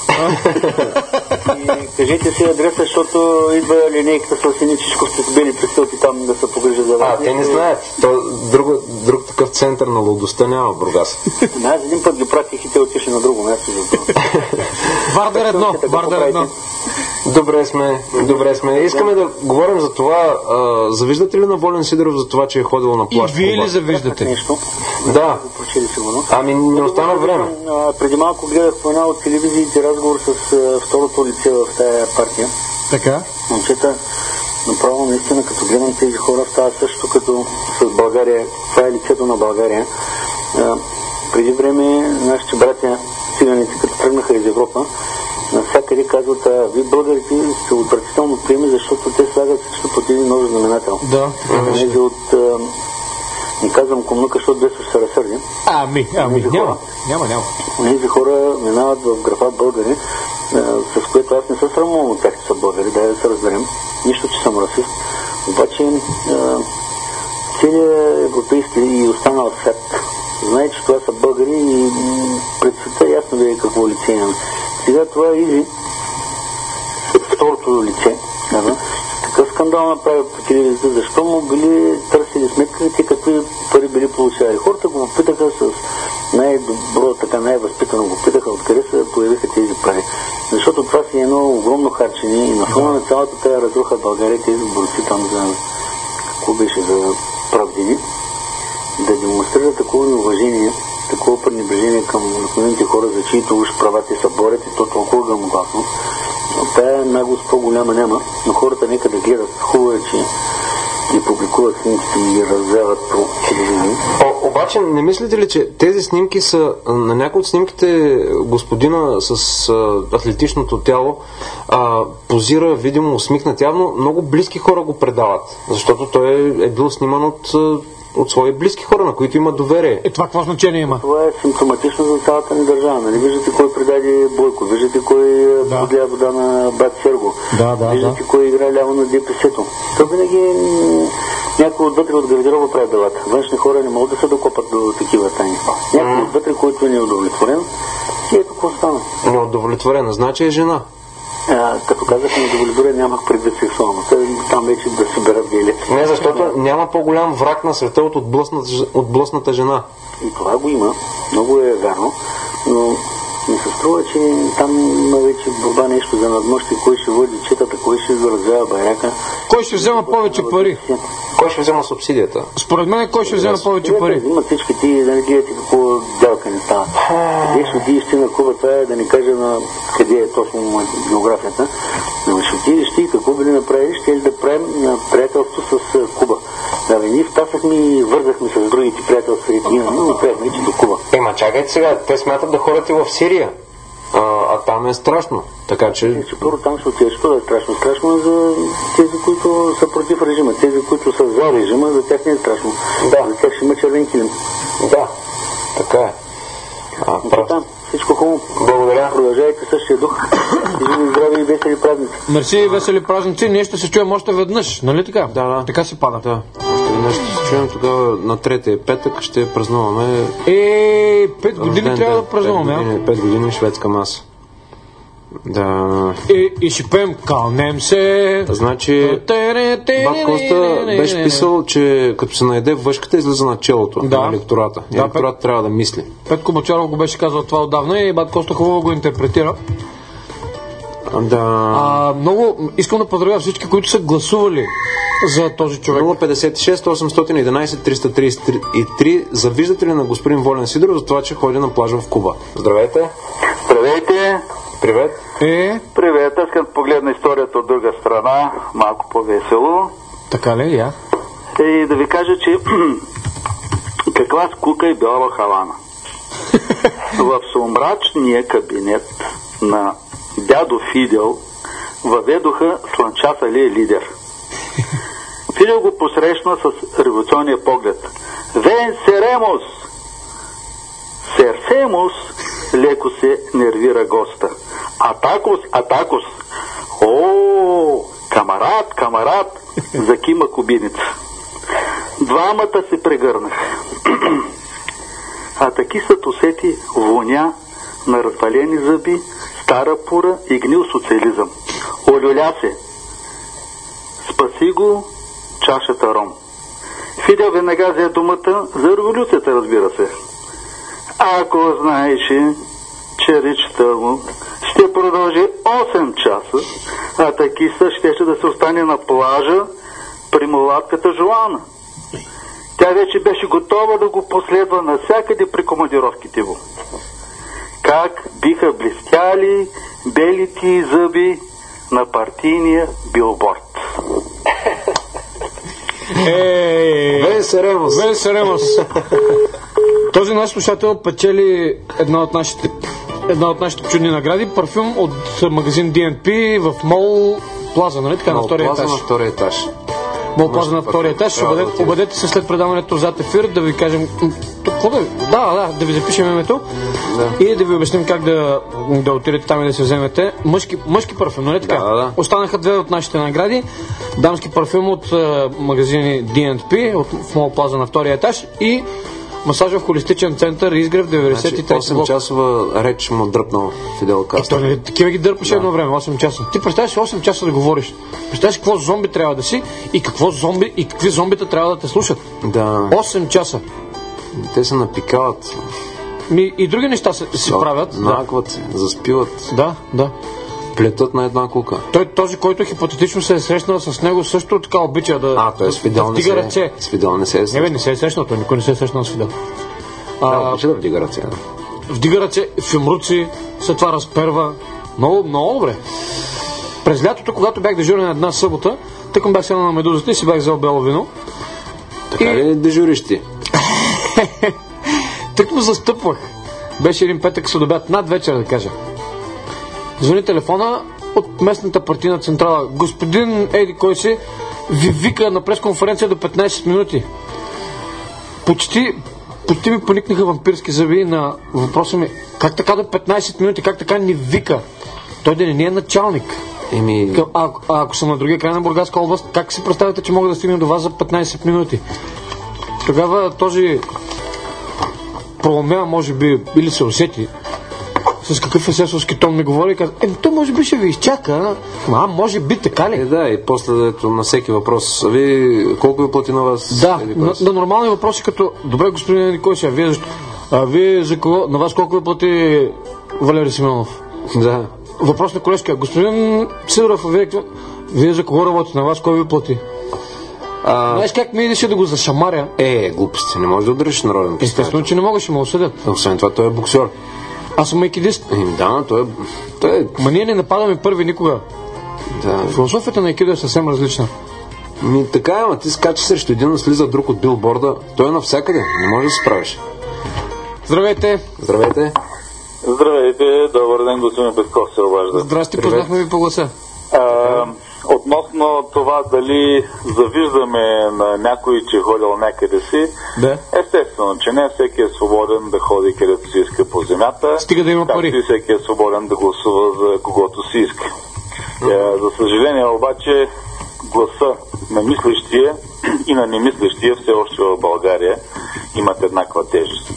Speaker 17: И кажете си адреса, защото идва линейката с едни чичковци бели престълпи там да се погрижа за вас.
Speaker 3: А, те не знаят. То, друг, друг такъв център на лудостта няма в Бургас.
Speaker 17: Не, аз един път ги пратих и те отишли на друго място.
Speaker 2: Вардер едно. Вардер едно.
Speaker 3: Добре сме, добре сме. Искаме да говорим за това. А, завиждате ли на Волен Сидеров за това, че е ходил на плаж?
Speaker 2: И вие ли завиждате?
Speaker 17: Нещо.
Speaker 3: Да.
Speaker 17: Сигурно.
Speaker 3: Ами не остана време.
Speaker 17: А, преди малко гледах по една от телевизиите разговор с а, второто лице в тая партия.
Speaker 2: Така.
Speaker 17: Момчета, направо наистина, като гледам тези хора, става също като с България. Това е лицето на България. А, преди време нашите братя циганите, като тръгнаха из Европа, навсякъде казват, а ви българите сте отвратително приеми, защото те слагат всичко под един нов знаменател.
Speaker 2: Да.
Speaker 17: Тези от... А, не казвам комнука, защото без ще се разсърди.
Speaker 2: Ами, ами, няма. Няма, няма.
Speaker 17: Тези хора минават в графа българи, а, с което аз не се срамувам от тях, че са българи, да, да се разберем. Нищо, че съм расист. Обаче а, целият европейски и останал свят знае, че това са българи и пред света ясно ви е какво лице имам. Сега това е Изи, второто лице, да, такъв скандал направи по телевизията, защо му били търсили сметките, какви пари били получавали. Хората го попитаха с най-добро, така най-възпитано го питаха откъде се появиха тези пари. Защото това си едно огромно харчене и на фона на цялата тая разруха в България, тези борци там за какво беше, за правдини, да демонстрира такова неуважение, такова пренебрежение към обикновените хора, за чието уж права те са борят и то толкова гъмогласно. Тая наглост по-голяма няма, но хората нека да гледат. Хубаво е, че ги публикуват снимките и ги раздават по телевизии.
Speaker 3: Обаче не мислите ли, че тези снимки са, на някои от снимките господина с а, атлетичното тяло а, позира видимо усмихнат, явно много близки хора го предават, защото той е бил сниман от, от свои близки хора, на които има доверие.
Speaker 2: Е, това какво значение има?
Speaker 17: Това е симптоматично за цялата ни държава. Нали? Виждате кой предаде Бойко, виждате кой да. подля вода на брат Серго,
Speaker 2: да, да,
Speaker 17: виждате
Speaker 2: да.
Speaker 17: кой играе ляво на ДПС-то. То винаги някой отвътре от гардероба прави делата. Външни хора не могат да се докопат до такива тайни. Някой отвътре, който е неудовлетворен, и ето какво стана.
Speaker 3: Неудовлетворена, значи е жена.
Speaker 17: А, като казах неудовлетворен, нямах предвид сексуално. Там вече да се берат гейлет.
Speaker 3: Не, защото няма по-голям враг на света от отблъсната, отблъсната жена.
Speaker 17: И това го има. Много е вярно. Но ми се струва, че там има вече борба нещо за надмощи, кой ще води четата, кой ще заразява байрака.
Speaker 2: Кой ще взема повече пари?
Speaker 3: Кой ще взема субсидията?
Speaker 2: Според мен кой ще взема повече пари?
Speaker 17: Има всички ти, да не гледате какво делка не става. Къде ще отидеш ти на Куба, това е да не кажа на къде е точно географията. Но ще отидеш ти какво би ли направиш, ще ли да правим на приятелство с Куба. Да, ние втасахме и вързахме с другите приятелства и но направихме, че до Куба.
Speaker 3: Ема чакайте сега, те смятат да ходят и в Сирия. А, а там е страшно. Така че...
Speaker 17: Е, първо там ще отидеш, това е страшно. Страшно е за тези, които са против режима. Тези, които са за режима, за тях не е страшно.
Speaker 3: Да.
Speaker 17: За тях ще има червен килим.
Speaker 3: Да, така е. А, прав...
Speaker 17: Там, всичко хубаво.
Speaker 3: Благодаря.
Speaker 17: Продължавайте същия дух. Живи, здрави и весели празници.
Speaker 2: Мерси и весели празници. Ние ще се чуем още веднъж, нали така?
Speaker 3: Да, да.
Speaker 2: Така се пада.
Speaker 3: Да. Още веднъж ще се чуем тогава на третия петък. Ще празнуваме...
Speaker 2: Е, пет години трябва да празнуваме,
Speaker 3: пет години, пет години шведска маса. Да.
Speaker 2: И, и ще пеем Кълнем се.
Speaker 3: Значи, Бат Коста беше писал, че като се наеде въшката, излиза на челото
Speaker 2: да.
Speaker 3: на електората. И
Speaker 2: да,
Speaker 3: електорат пет... трябва да мисли.
Speaker 2: Петко Бачаров го беше казал това отдавна и Бат Коста хубаво го интерпретира.
Speaker 3: Да.
Speaker 2: А, много искам да поздравя всички, които са гласували за този човек.
Speaker 3: нула петдесет и шест осемстотин и единадесет триста тридесет и три. Завиждате ли на господин Волен Сидоров за това, че ходи на плажа в Куба? Здравейте.
Speaker 18: Здравейте.
Speaker 3: Привет.
Speaker 2: Е?
Speaker 18: Привет. Аз искам да погледна историята от друга страна, малко по-весело.
Speaker 2: Така ли, я?
Speaker 18: И да ви кажа, че каква скука е била в Хавана. В сумрачния кабинет на дядо Фидел въведоха слънчасалия лидер. Фидел го посрещна с революционния поглед. Венсеремос! Серсемос! Леко се нервира госта. Атакос, атакос! О, камарат, камарат! Закима кубиница. Двамата се прегърнаха. А таки са усети воня на разпалени зъби, стара пура и гнил социализъм. Олюля се. Спаси го чашата ром. Фидел веднага взе думата за революцията, разбира се. Ако знаеше, че речта му ще продължи осем часа, а таки са щеше да се остане на плажа при мулатката Жоана. Тя вече беше готова да го последва навсякъде при командировките му. Как биха блестяли белите зъби на партийния билборд.
Speaker 2: Ей,
Speaker 3: Венсеремос.
Speaker 2: Венсеремос. Този наш слушател печели една от нашите една от нашите чудни награди, парфюм от магазин Ди енд Пи в Мол Плаза, нали така, на втория етаж.
Speaker 3: на втория етаж.
Speaker 2: Мол Плаза на втория етаж. Обадете, обадете се след предаването зад ефир да ви кажем какво да ви, да, да, да ви запишем името
Speaker 3: да.
Speaker 2: И да ви обясним как да, да отидете там и да се вземете мъжки, мъжки парфюм, нали така?
Speaker 3: Да, да.
Speaker 2: Останаха две от нашите награди. Дамски парфюм от uh, магазини Ди енд Пи от, в Мол Плаза на втория етаж и масажов холистичен център Изгрев деветдесет и трети
Speaker 3: значи, осем часова реч му дръпнал Фидел Кастро.
Speaker 2: Ето, такива ги дърпаше да. Едно време, осем часа. Ти представяш осем часа да говориш. Представяш какво зомби трябва да си и какво зомби и какви зомбита трябва да те слушат.
Speaker 3: Да.
Speaker 2: осем часа.
Speaker 3: Те се напикават.
Speaker 2: Ми, и други неща се, се
Speaker 3: да,
Speaker 2: правят.
Speaker 3: Нагват се, заспиват.
Speaker 2: Да, да.
Speaker 3: Плетат на една кука.
Speaker 2: Той, този, който хипотетично се е срещнал с него, също така обича да,
Speaker 3: а, той
Speaker 2: да,
Speaker 3: с Фидел
Speaker 2: да
Speaker 3: не
Speaker 2: вдига
Speaker 3: се,
Speaker 2: ръце.
Speaker 3: С Фидел не се е
Speaker 2: срещнал. Не, бе, не се е срещнал, той никой не се е срещнал с Фидел.
Speaker 3: Да, обича да вдига ръце. Да.
Speaker 2: Вдига ръце, фимруци, след това разперва. Много, много добре. През лятото, когато бях дежурен една събота, тък му бях седнал на медузата и си бях взел бяло вино.
Speaker 3: Така и... ли дежуриш ти?
Speaker 2: Тък му застъпвах. Беше един петък следобед, над вечер да кажа. Звъни телефона от местната партийна централа. Господин Еди кой си ви вика на пресконференция до петнайсет минути. Почти, почти ми поникнаха вампирски зъби на въпроса ми: как така до петнайсет минути, как така ни вика? Той да не е началник.
Speaker 3: Еми...
Speaker 2: А, а ако съм на другия край на Бургаска област, как си представяте, че мога да стигна до вас за петнайсет минути? Тогава този проумя, може би, или се усети с какъв есесовски тон ми говори и каза: е, той може би ще ви изчака. А, може би, така ли?
Speaker 3: Е, да, и после ето, на всеки въпрос: а ви колко ви плати на вас?
Speaker 2: Да, на, на нормални въпроси като: добре, господин Никой, а вие защо? А вие за кого? На вас колко ви плати Валери Симеонов?
Speaker 3: Да.
Speaker 2: Въпрос на колежка: господин Сидоров, а вие, вие за кого работите? На вас кой ви плати? А... Знаеш как ми идеше да го зашамаря?
Speaker 3: Е, глупости, не може да удариш народен представител.
Speaker 2: Естествено, че не мога, ще ме осъдят.
Speaker 3: Освен това, той е боксер.
Speaker 2: Аз съм айкидист.
Speaker 3: Е, да, той е... Той е...
Speaker 2: Ма ние не нападаме първи никога.
Speaker 3: Да.
Speaker 2: Философията на айкидо е съвсем различна.
Speaker 3: Ми така е, ама ти скачаш срещу един, слиза друг от билборда. Той е навсякъде, не може да се справиш.
Speaker 2: Здравейте!
Speaker 3: Здравейте!
Speaker 19: Здравейте, добър ден, господин Петков се обажда.
Speaker 2: Здрасти, познахме ви по гласа.
Speaker 19: А, относно това дали завиждаме на някой, че е ходил някъде си,
Speaker 2: да.
Speaker 19: Естествено, че не всеки е свободен да ходи където си иска по земята.
Speaker 2: Стига да има пари.
Speaker 19: Както и всеки е свободен да гласува за когото си иска. Mm-hmm. За съжаление обаче гласа на мислещия и на немислещия все още в България имат еднаква тежест.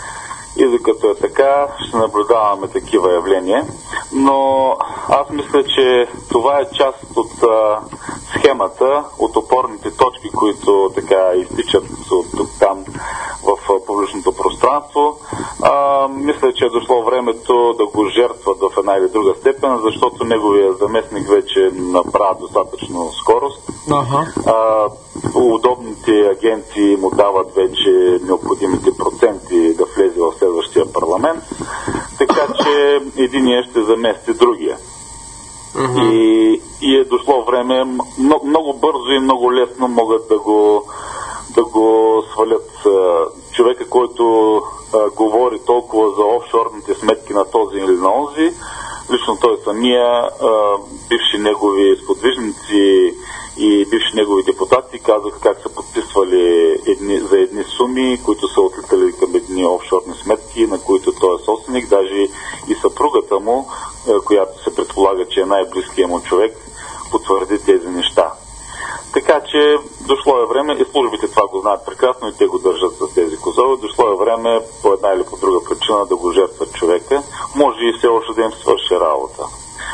Speaker 19: И докато е така, ще наблюдаваме такива явления. Но аз мисля, че това е част от а, схемата, от опорните точки, които така изтичат от тук там в а, публичното пространство. А, мисля, че е дошло времето да го жертват в една или друга степен, защото неговия заместник вече набра достатъчно скорост.
Speaker 2: Ага.
Speaker 19: А, удобните агенции му дават вече необходимите проценти да влезе в следващия парламент, така че единия ще замести другия. Uh-huh. И, и е дошло време, много, много бързо и много лесно могат да го, да го свалят. Човека, който а, говори толкова за офшорните сметки на този или на онзи, лично той самия, а, бивши негови сподвижници и бивши негови депутати казаха как са подписвали едни, за едни суми, които са отлитали към едни офшорни сметки, на които той е собственик, даже и съпругата му, която се предполага, че е най-близкият му човек, потвърди тези неща. Така че дошло е време, и службите това го знаят прекрасно и те го държат с тези козови, дошло е време по една или по друга причина да го жертват човека. Може и все още да им свърши работа.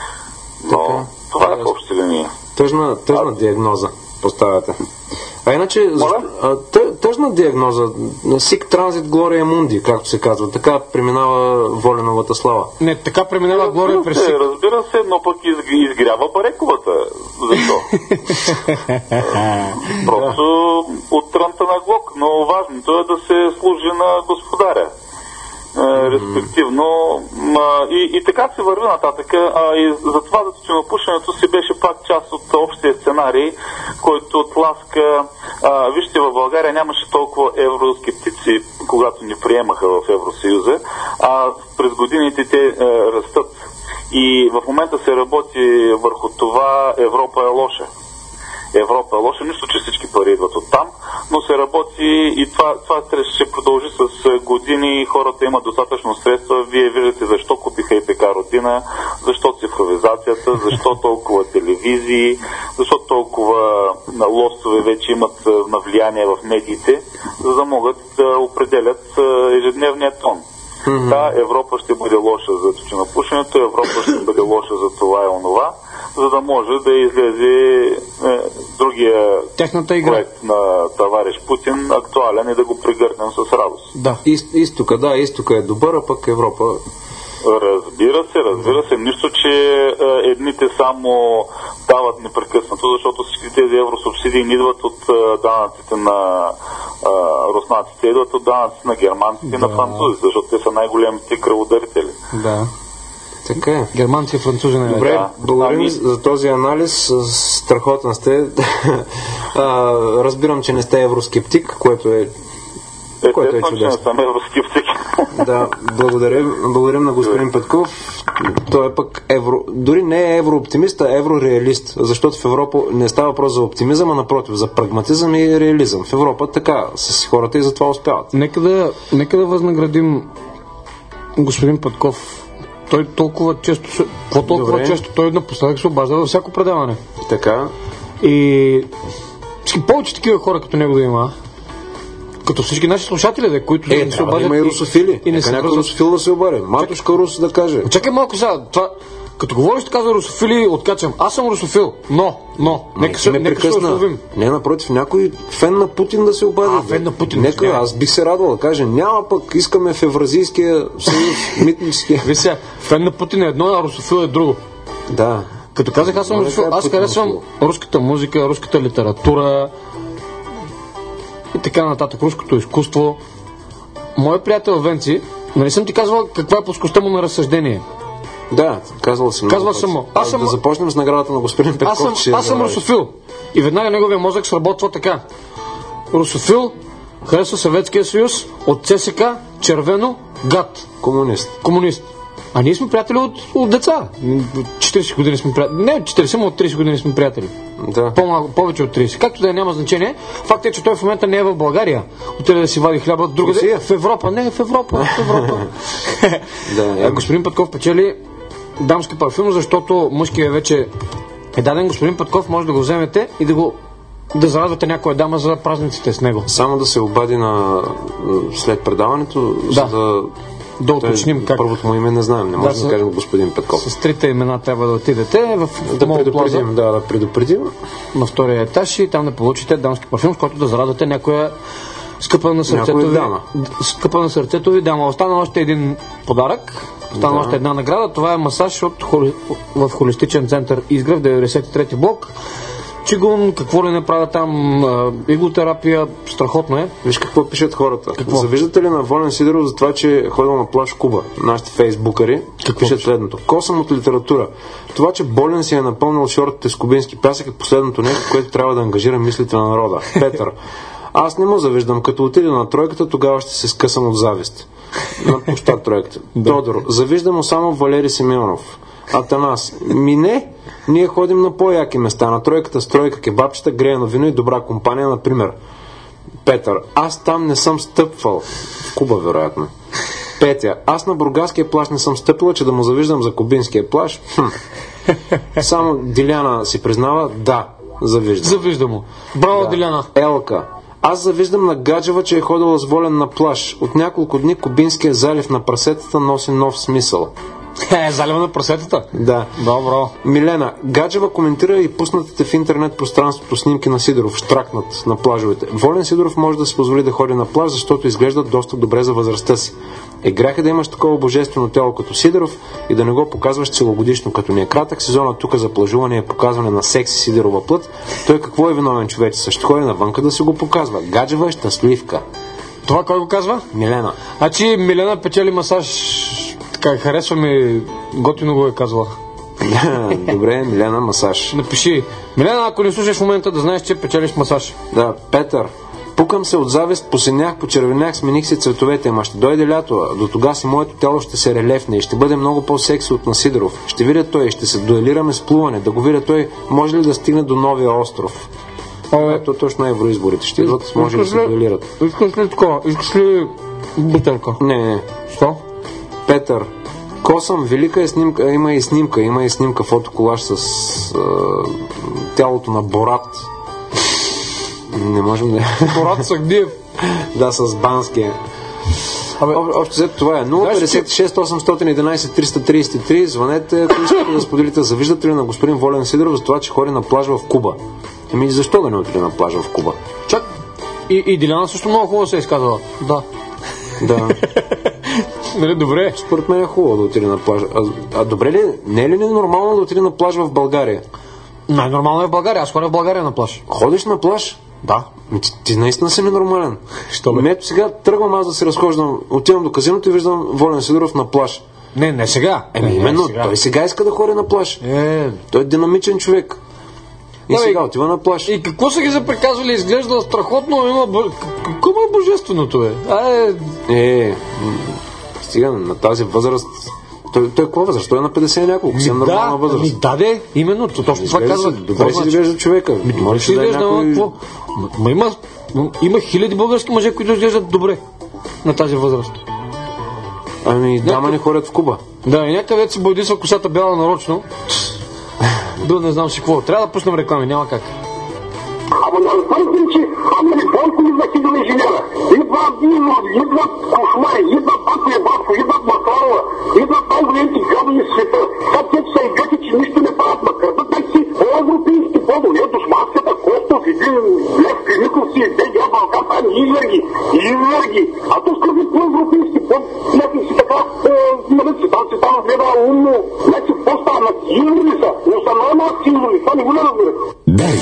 Speaker 19: Но така, това е в общи линии.
Speaker 3: Тъжна, тъжна а... диагноза поставяте. А иначе, тъжна диагноза, Сик Транзит Глория Мунди, както се казва. Така преминава Воленовата слава.
Speaker 2: Не, така преминава Глория през Сик.
Speaker 19: Разбира се, но пък изгрява барековата. Защо? Просто от трънта на глок. Но важното е да се служи на господаря. Респективно. И, и така се върви нататък. А, и затова за тютюнопушенето си беше пак част от общия сценарий, който тласка. А, вижте, в България нямаше толкова евроскептици, когато ни приемаха в Евросъюза, а през годините те а, растат. И в момента се работи върху това Европа е лоша. Европа е лоша, нищо, че всички пари идват от там, но се работи и това, това ще продължи с години, хората имат достатъчно средства, вие виждате защо купиха и ПК Родина, защо цифровизацията, защо толкова телевизии, защо толкова лостове вече имат на влияние в медиите, за да могат да определят ежедневния тон. Mm-hmm. Да, Европа ще бъде лоша за тютюнопушенето, Европа ще бъде лоша за това и онова, за да може да излезе е, другия проект на товарищ Путин актуален и да го прегърнем с радост.
Speaker 3: Да, Из, изтока, да, изтока е добър, а пък Европа...
Speaker 19: Разбира се, разбира се. Нищо, че е, едните само дават непрекъснато, защото всички тези евросубсидии не идват от е, данъците на е, руснаците, идват от данъците на германците и да. на французите, защото те са най-големите кръводарители.
Speaker 2: Да.
Speaker 3: Така е.
Speaker 2: Германци и французи не.
Speaker 3: Добре,
Speaker 19: Да.
Speaker 3: благодарим
Speaker 19: Ами-
Speaker 3: за този анализ. Страхотен сте. а, разбирам, че не сте евроскептик, което е което е
Speaker 19: Естествено, че не
Speaker 3: чудесно.
Speaker 19: съм евроскептик.
Speaker 3: Да, благодарим, благодарим на господин Петков. Той е пък евро... Дори не е еврооптимист, а еврореалист. Защото в Европа не става въпрос за оптимизъм, а напротив, за прагматизъм и реализъм. В Европа така са си хората и затова успяват.
Speaker 2: Нека да, нека да възнаградим господин Петков. Той толкова често, се- какво толкова
Speaker 3: Добре.
Speaker 2: често той напоследък се обажда във всяко предаване.
Speaker 3: Така.
Speaker 2: И всички повече такива хора като него да има. Като всички наши слушатели, де, които
Speaker 3: Е,
Speaker 2: не се
Speaker 3: трябва да
Speaker 2: обадят
Speaker 3: има и русофили.
Speaker 2: и не
Speaker 3: Нека
Speaker 2: се
Speaker 3: някой
Speaker 2: връзват.
Speaker 3: русофил да се обади. Матушка Рус да каже.
Speaker 2: Чакай малко сега, това, като говориш така за русофили, откачам. Аз съм русофил, но, но, нека се,
Speaker 3: ме
Speaker 2: нека се
Speaker 3: прекъсна.
Speaker 2: условим.
Speaker 3: Не, напротив, някой фен на Путин да се обади.
Speaker 2: А, фен на Путин.
Speaker 3: Нека,
Speaker 2: Няма.
Speaker 3: аз бих се радвал да каже, няма пък, искаме в Евразийския съюз, митническия.
Speaker 2: Виж сега, фен на Путин е едно, а русофил е друго.
Speaker 3: Да.
Speaker 2: Като казах, аз съм
Speaker 3: Може
Speaker 2: русофил,
Speaker 3: да е
Speaker 2: аз
Speaker 3: Путин
Speaker 2: харесвам
Speaker 3: русофил.
Speaker 2: руската музика, руската литература и така нататък, руското изкуство. Моят приятел Венци, нали съм ти казвал каква е плоскостта му на разсъждение?
Speaker 3: Да, казвал съм.
Speaker 2: Казвал
Speaker 3: много
Speaker 2: съм му.
Speaker 3: пъти.
Speaker 2: Аз
Speaker 3: А,
Speaker 2: съм-
Speaker 3: Да започнем с наградата на господин Петков.
Speaker 2: Аз съм,
Speaker 3: че
Speaker 2: аз съм
Speaker 3: да
Speaker 2: русофил. И веднага неговия мозък сработва така. Русофил, харесва Съветския съюз, от ЦСК, червено, гад.
Speaker 3: Комунист.
Speaker 2: Комунист. А ние сме приятели от, от деца. четирийсет години сме приятели. Не, четирийсет, но от трийсет години сме приятели.
Speaker 3: Да.
Speaker 2: По-малко, повече от трийсет. Както да е, няма значение. Факт е, че той в момента не е в България. Отиде да си вади хляба другаде.
Speaker 3: Русия?
Speaker 2: В Европа. Не, в Европа. В Европа.
Speaker 3: Да,
Speaker 2: А, господин Петков печели дамски парфюм, защото мъжкият вече е даден. Господин Петков може да го вземете и да го да зарадвате някоя дама за празниците с него.
Speaker 3: Само да се обади на след предаването, за да
Speaker 2: Да уточним как.
Speaker 3: Първото му име не знаем, не може да,
Speaker 2: с-
Speaker 3: кажем господин Петков.
Speaker 2: С трите имена трябва да отидете в
Speaker 3: Да
Speaker 2: Мол Плаза,
Speaker 3: предупредим, да, да предупредим.
Speaker 2: на втория етаж и там да получите дамски парфюм, с който да зарадвате някоя скъпа на сърцето
Speaker 3: Някоя
Speaker 2: ви.
Speaker 3: дама.
Speaker 2: Скъпа на сърцето ви дама. Остана още един подарък. Остана
Speaker 3: Да.
Speaker 2: още една награда. Това е масаж от холи... в холистичен център Изгрев, деветдесет и трети блок. Чигун, какво ли не правят там, а, иглотерапия, страхотно е.
Speaker 3: Виж какво пишат хората.
Speaker 2: Какво?
Speaker 3: Завиждате ли на Волен Сидеров за това, че е ходил на плаж в Куба? Нашите фейсбукъри пишат следното. Косъм от литература. Това, че Болен си е напълнил шортите с кубински пясък е последното нещо, което трябва да ангажира мислите на народа. Петър. Аз не му завиждам. Като отида на тройката, тогава ще се скъсам от завист. На площад тройката. Тодор. Завиждам му само Валери Симеонов. Атанас. Ми не. Ние ходим на по-яки места. На тройката с тройка, кебабчета, греено вино и добра компания, например. Петър. Аз там не съм стъпвал. В Куба, вероятно. Петя. Аз на Бургаския плаж не съм стъпила, че да му завиждам за кубинския плаж. Хм. Само Диляна си признава, да, завиждам.
Speaker 2: Завижда му. Браво,
Speaker 3: Да.
Speaker 2: Диляна.
Speaker 3: Елка. Аз завиждам на Гаджева, че е ходила с Волен на плаж. От няколко дни Кубинския залив на прасетата носи нов смисъл.
Speaker 2: Е, залива на прасетата.
Speaker 3: Да.
Speaker 2: Добро.
Speaker 3: Милена, Гаджева коментира и пуснатите в интернет пространството снимки на Сидоров, штракнат на плажовете. Волен Сидоров може да се позволи да ходи на плаж, защото изглежда доста добре за възрастта си. Е грях е да имаш такова божествено тяло като Сидоров и да не го показваш целогодишно, като ни е кратък сезона тук за плажуване и показване на секси Сидорова плът. Той какво е виновен човече? Ще ходи навънка да си го показва. Гаджева е щастливка.
Speaker 2: Това кой го казва?
Speaker 3: Милена.
Speaker 2: Значи Милена печели масаж. Така, харесва ми, готино го е казала.
Speaker 3: Добре, Милена, масаж.
Speaker 2: Напиши. Милена, ако не слушаш в момента, да знаеш, че печелиш масаж.
Speaker 3: Да, Петър. Пукам се от завист, посинях, почервенях, смених си цветовете, ама ще дойде лято, а до тога си моето тяло ще се релефне и ще бъде много по-секси от на Сидоров. Ще видя той и ще се дуелираме с плуване, да го видя той може ли да стигне до новия остров.
Speaker 2: Абе,
Speaker 3: То точно на евроизборите ще идват, може ли да се дуелират.
Speaker 2: Искаш ли такова? Искаш ли бутелка?
Speaker 3: Не, не.
Speaker 2: Що?
Speaker 3: Петър. Косъм, велика е снимка, има и снимка, има и снимка, фотоколаж с а, тялото на Борат. Не можем да...
Speaker 2: Борат Сагдиев.
Speaker 3: Да, с Банския.
Speaker 2: Абе,
Speaker 3: Общо взето това е нула петдесет и шест осемстотин и единадесет триста тридесет и три. Звънете, ако искате да споделите. Завиждате ли на господин Волен Сидоров за това, че ходи на плаж в Куба? Ами защо да не отиде на плажа в Куба?
Speaker 2: Чак. И, и Диляна също много хубаво се е изказала. Да.
Speaker 3: Да.
Speaker 2: Нали, добре.
Speaker 3: Според мен е хубаво да отиде на плаж. А, а добре ли, не е ли нормално да отиде на плаж в България?
Speaker 2: Най-нормално е в България. Аз ходя в България на плаж.
Speaker 3: Ходиш на плаж?
Speaker 2: Да.
Speaker 3: Ти, ти наистина си ненормален.
Speaker 2: Що бе?
Speaker 3: Ами ето сега тръгвам аз да се разхождам. Отивам до казиното и виждам Волен Сидоров на плаж.
Speaker 2: Не, не сега.
Speaker 3: Еми, именно, сега. Той сега иска да ходи на плаж.
Speaker 2: Е.
Speaker 3: Той е динамичен човек. И
Speaker 2: да,
Speaker 3: сега отива на плаж.
Speaker 2: И какво са ги заприказвали? Изглежда страхотно, има... Какво е божественото, бе? А, е...
Speaker 3: е... Стига, на тази възраст... Той, той е каква възраст? Той е на петдесет няколко, си е нормална възраст.
Speaker 2: Ми даде, именно, точно това казва.
Speaker 3: Добре си изглежда човека.
Speaker 2: Добре си изглежда, някой... но ма, има, има хиляди български мъже, които изглеждат добре на тази възраст.
Speaker 3: Ами,
Speaker 2: някакъв...
Speaker 3: дама не ходят в Куба.
Speaker 2: Да, и някъде си бойдисва косата бяла нарочно. Да, не знам си какво. Трябва да пуснем реклами, няма как.
Speaker 20: Ама не разбързим, че ама не Бойко идва хидроинженера. Идва Динов, идва Кошмай, идва Батко и Батко, идва Макарова, идва най-големите градове в света. Сега те са и гъти, че нищо не правят, ма кърдат так си по-европейски подове. Ето Шмаската, Костов, един Лев Кривиков си, Бегия Балкан, там изверги, изверги. А то скърби по-европейски под, някак си така, нали си, там си там гледа умно, някак си по-стана, силни са, но са най-малко силни, това не го не разбира.
Speaker 10: Дарик.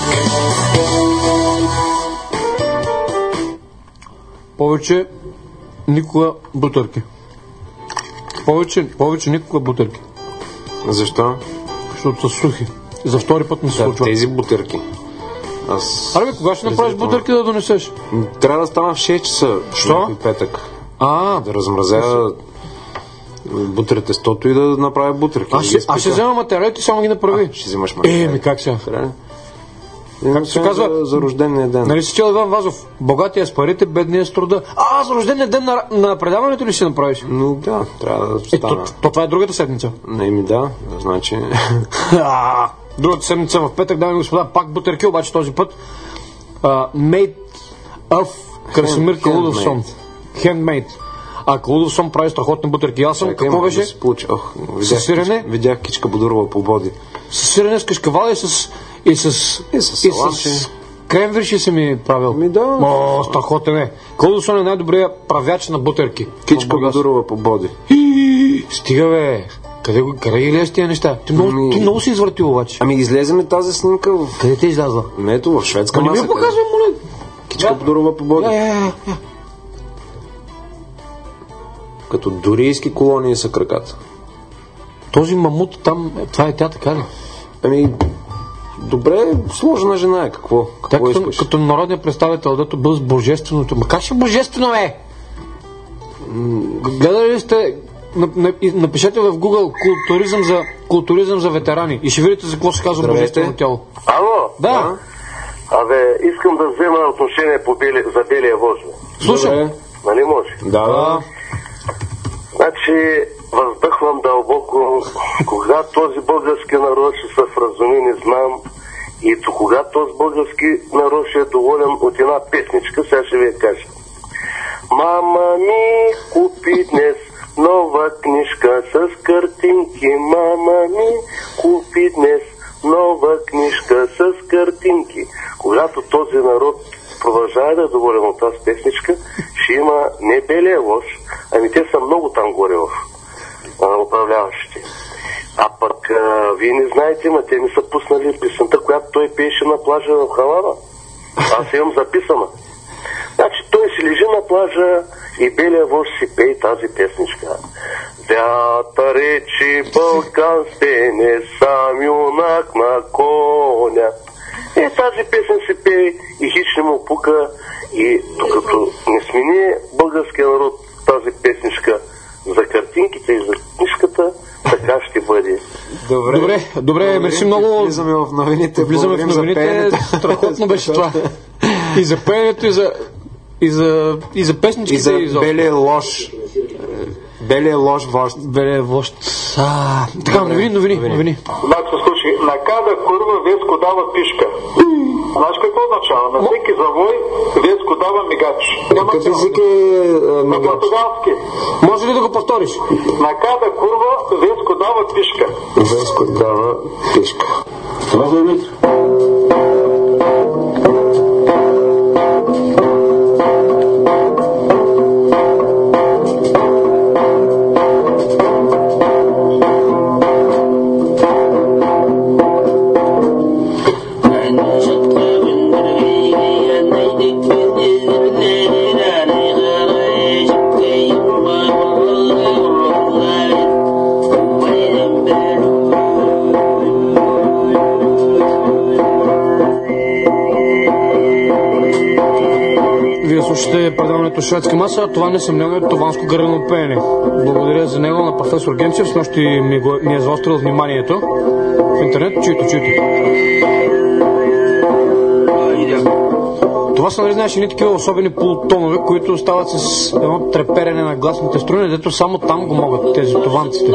Speaker 2: Повече никога бутърки. Повече, повече никога бутърки.
Speaker 3: Защо?
Speaker 2: Защото са сухи. За втори път ми се
Speaker 3: да,
Speaker 2: случва.
Speaker 3: Тези бутърки. Аз...
Speaker 2: Аре, кога ще направиш бутърки да донесеш?
Speaker 3: Трябва да стана в шест часа.
Speaker 2: Що?
Speaker 3: Петък.
Speaker 2: А,
Speaker 3: да размразя бутър тестото и да направя бутърки.
Speaker 2: Аз ще, аз ще взема материалите, само ги направи.
Speaker 3: А, ще вземаш материали.
Speaker 2: Е, ми как сега?
Speaker 3: Как се казва? За, за рождения ден.
Speaker 2: Нали си чел Иван Вазов? Богатия с парите, бедния с труда. А, за рождения ден на, на предаването ли ще направиш?
Speaker 3: Ну да, трябва да стана.
Speaker 2: Е, то, то това е другата седмица.
Speaker 3: Не ми да, значи...
Speaker 2: Другата седмица в петък, дами и господа, пак бутърки, обаче този път uh, Made of Красимир Калудовсон. Handmade. А Калудовсон прави страхотни бутърки. Аз съм, какво беше?
Speaker 3: Да се получи. Ох,
Speaker 2: видях,
Speaker 3: сирене? Видях Кичка Бодурова по боди.
Speaker 2: С сирене, с кашкавал и с... И с...
Speaker 3: И с,
Speaker 2: и с кремвирши си ми правил.
Speaker 3: Ми да.
Speaker 2: О, страхотен е. Калудовсон е най-добрият правяч на бутърки.
Speaker 3: Кичка Бодурова по боди.
Speaker 2: Стига, бе. Къде, къде ги лез тия неща? Ти много, ами... ти много си извъртил обаче.
Speaker 3: Ами излеземе тази снимка в...
Speaker 2: Къде те излязла?
Speaker 3: Ето в шведска
Speaker 2: маса.
Speaker 3: Не
Speaker 2: ми показвам, моля.
Speaker 3: Кичка да. Бодурова по боди.
Speaker 2: Я, я, я, я.
Speaker 3: Като дорийски колонии са краката.
Speaker 2: Този мамут там, това е тя, така ли?
Speaker 3: Ами, добре, сложна жена е, какво? Какво
Speaker 2: като,
Speaker 3: искаш?
Speaker 2: Като народния представител, дето бил с божественото. Ма как ще божествено е? М- гледали ли сте, напишете в Google културизъм за, културизъм за ветерани и ще видите за какво се казва божествено тяло.
Speaker 14: Ало?
Speaker 2: Да.
Speaker 14: да. Абе, искам да взема отношение по бели, за белия воз.
Speaker 2: Слушай.
Speaker 14: Нали може?
Speaker 3: Да, да.
Speaker 14: Значи, въздъхвам дълбоко, кога този български народ ще се вразуми, не знам. И до кога този български народ ще е доволен от една песничка, сега ще ви я кажа. Мама ми купи днес нова книжка с картинки. Мама ми купи днес нова книжка с картинки. Когато този народ продължава да е доволен от тази песничка, ще има не белия лош, ами те са много там горе в а, управляващите. А пък а, вие не знаете, ма те ми са пуснали песента, която той пееше на плажа в Хавана. Аз имам записана. Значи той си лежи на плажа и белия вож си пее тази песничка. Дята речи Балкан стене, сам юнак на коня. И тази песен се пее и хич не му пука. И докато не смени българския народ тази песничка за картинките и за книжката, така ще бъде.
Speaker 2: Добре, добре, добре, мерси много.
Speaker 3: Влизаме в новините.
Speaker 2: Влизаме в новините. Страхотно беше това. И за пеенето, и за и за, и за песничките.
Speaker 3: И за и за... белия лош. Белия лош вожд.
Speaker 2: Белия вожд. А, така, новини, новини, новини.
Speaker 18: Значи, слушай, на када курва Веско дава пишка. Знаеш какво означава? На всеки завой Веско дава мигач.
Speaker 3: Какъв език е
Speaker 18: на португалски?
Speaker 2: Може ли да го повториш?
Speaker 18: На када курва Веско дава пишка.
Speaker 3: Веско дава пишка.
Speaker 18: Това е мит.
Speaker 2: Вие слушате предаването Шведска маса, това несъмнено е туванско гърнено пеене. Благодаря за него на професор Генчев, с нощи ми, го, ми е заострил вниманието. В интернет, чуйте, чуйте. Това са, нали знаеш, едни такива особени полутонове, които стават с едно треперене на гласните струни, дето само там го могат тези туванците.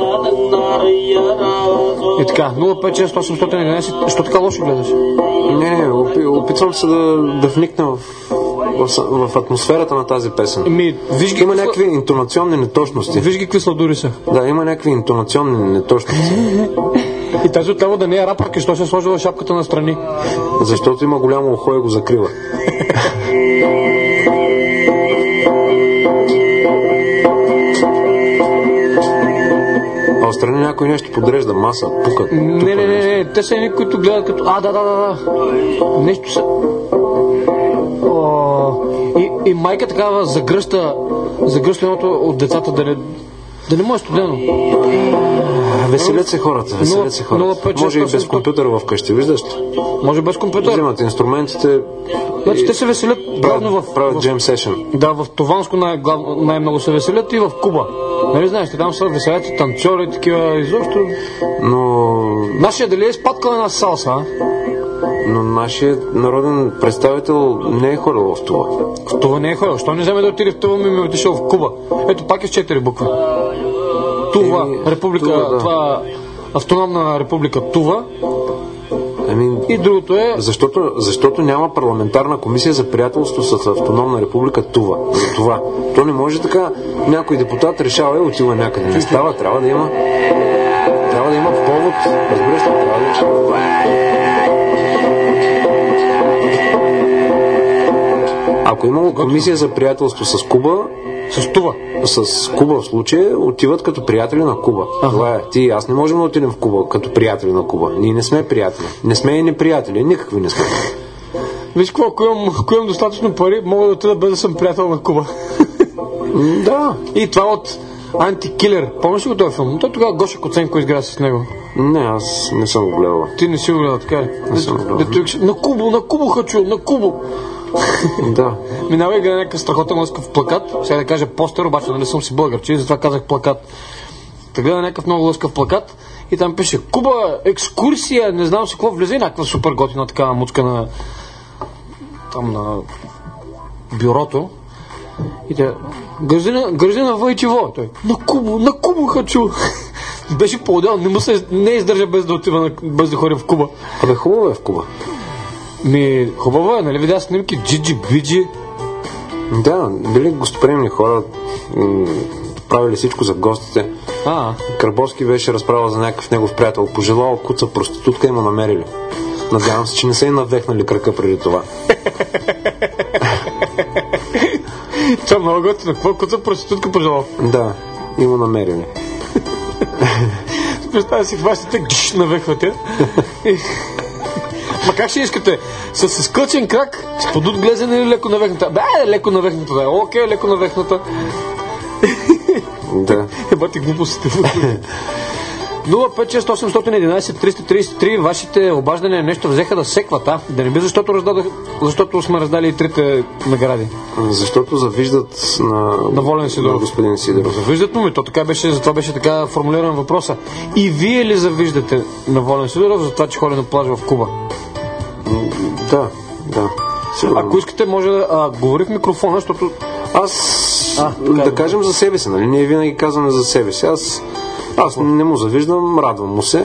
Speaker 2: И така, нула пет шест осемстотин и единадесет, що така лошо гледаш?
Speaker 3: Не, не, опитвам се да, да вникна в, в, в атмосферата на тази песен.
Speaker 2: Ми, виж ги
Speaker 3: има
Speaker 2: какви...
Speaker 3: някакви интонационни неточности.
Speaker 2: Виж ги какви сладури са.
Speaker 3: Да, има някакви интонационни неточности.
Speaker 2: И тази отляво да не е рапърка, що се е сложила шапката на страни.
Speaker 3: Защото има голямо ухо и го закрива. А отстрани някой нещо подрежда, маса, пукат.
Speaker 2: Не, не, не, не, те са едни, които гледат като... А, да, да, да, да. Нещо са... О, и, и майка такава загръща, загръща едното от децата да не... Да не му е студено.
Speaker 3: Веселят се хората, веселят се хората. Може и без компютър вкъщи, виждаш ли?
Speaker 2: Може без компютър.
Speaker 3: Взимат инструментите.
Speaker 2: Значи те се веселят главно в...
Speaker 3: Правят джем сешън.
Speaker 2: Да, в Туванско най- най-много се веселят и в Куба. Нали знаеш, там са веселят и танцори и такива изобщо.
Speaker 3: Но...
Speaker 2: Нашия дали е спаткал една салса, а?
Speaker 3: Но нашият народен представител не е ходил в Това.
Speaker 2: В Това не е ходил. Що не вземе да отиде в Това, ми ми е отишъл в Куба. Ето пак е с четири букви. Това, република, това, да. Това автономна република Това.
Speaker 3: Ами,
Speaker 2: и другото е...
Speaker 3: Защото, защото няма парламентарна комисия за приятелство с автономна република Това. За това. То не може така. Някой депутат решава и отива някъде. Не става, трябва да има. Трябва да има повод. Разбираш ли? Трябва да... Ако имало комисия за приятелство с Куба,
Speaker 2: с Това,
Speaker 3: с Куба в случая, отиват като приятели на Куба. Ага. Това е. Ти и аз не можем да отидем в Куба като приятели на Куба. Ние не сме приятели. Не сме и неприятели. Никакви не сме.
Speaker 2: Виж какво, ако имам, ако имам достатъчно пари, мога да отида без да съм приятел на Куба.
Speaker 3: Да.
Speaker 2: И това от Антикилер. Помниш ли го този филм? Той тогава Гоша Коценко изгря с него.
Speaker 3: Не, аз не съм го гледал.
Speaker 2: Ти не си го гледал, така ли?
Speaker 3: Не съм го гледал.
Speaker 2: На Кубо, на Кубо хочу, на Кубо.
Speaker 3: Да.
Speaker 2: Минава и гледа някакъв страхотен лъскав плакат. Сега да кажа постер, обаче нали съм си българчи, затова казах плакат. Та гледа някакъв много лъскав плакат и там пише Куба, екскурсия, не знам си какво, влезе и някаква супер готина такава муцка на там на бюрото. И те, гързина, гързина Войчево. Той, на Кубо, на Кубо хочу. Беше по-отдел, не му се не издържа без да отива, без да ходи в Куба.
Speaker 3: Абе, хубаво е в Куба.
Speaker 2: Ми, хубаво е, нали видя снимки, джиджи, биджи.
Speaker 3: Да, били гостоприемни хора, м- правили всичко за гостите.
Speaker 2: А.
Speaker 3: Карбовски беше разправил за някакъв негов приятел. Пожелал куца проститутка и му намерили. Надявам се, че не са и навехнали кръка преди това.
Speaker 2: Това много готино. Какво куца проститутка пожелал?
Speaker 3: Да, и му намерили.
Speaker 2: Представя си, хващате, гш, навехвате. Ма как ще искате? С изкълчен крак, с подут глезен или леко навехната? Бе, леко навехната, да е. Окей, леко навехната.
Speaker 3: Да.
Speaker 2: Еба ти глупостите. нула пет шест осем едно едно триста тридесет и три. Вашите обаждания нещо взеха да секват, а? Да не би защото, раздадах, защото сме раздали и трите награди.
Speaker 3: Защото завиждат на,
Speaker 2: на Волен Сидоров.
Speaker 3: На господин Сидоров.
Speaker 2: Завиждат му ми, то така беше, затова беше така формулиран въпроса. И вие ли завиждате на Волен Сидоров за това, че ходи на плажа в Куба?
Speaker 3: Да, да.
Speaker 2: Сигурно. Ако искате, може да а, говори в микрофона, защото...
Speaker 3: Аз, а, да е. кажем за себе си, нали? Ние винаги казваме за себе си. Аз, аз не му завиждам, радвам му се.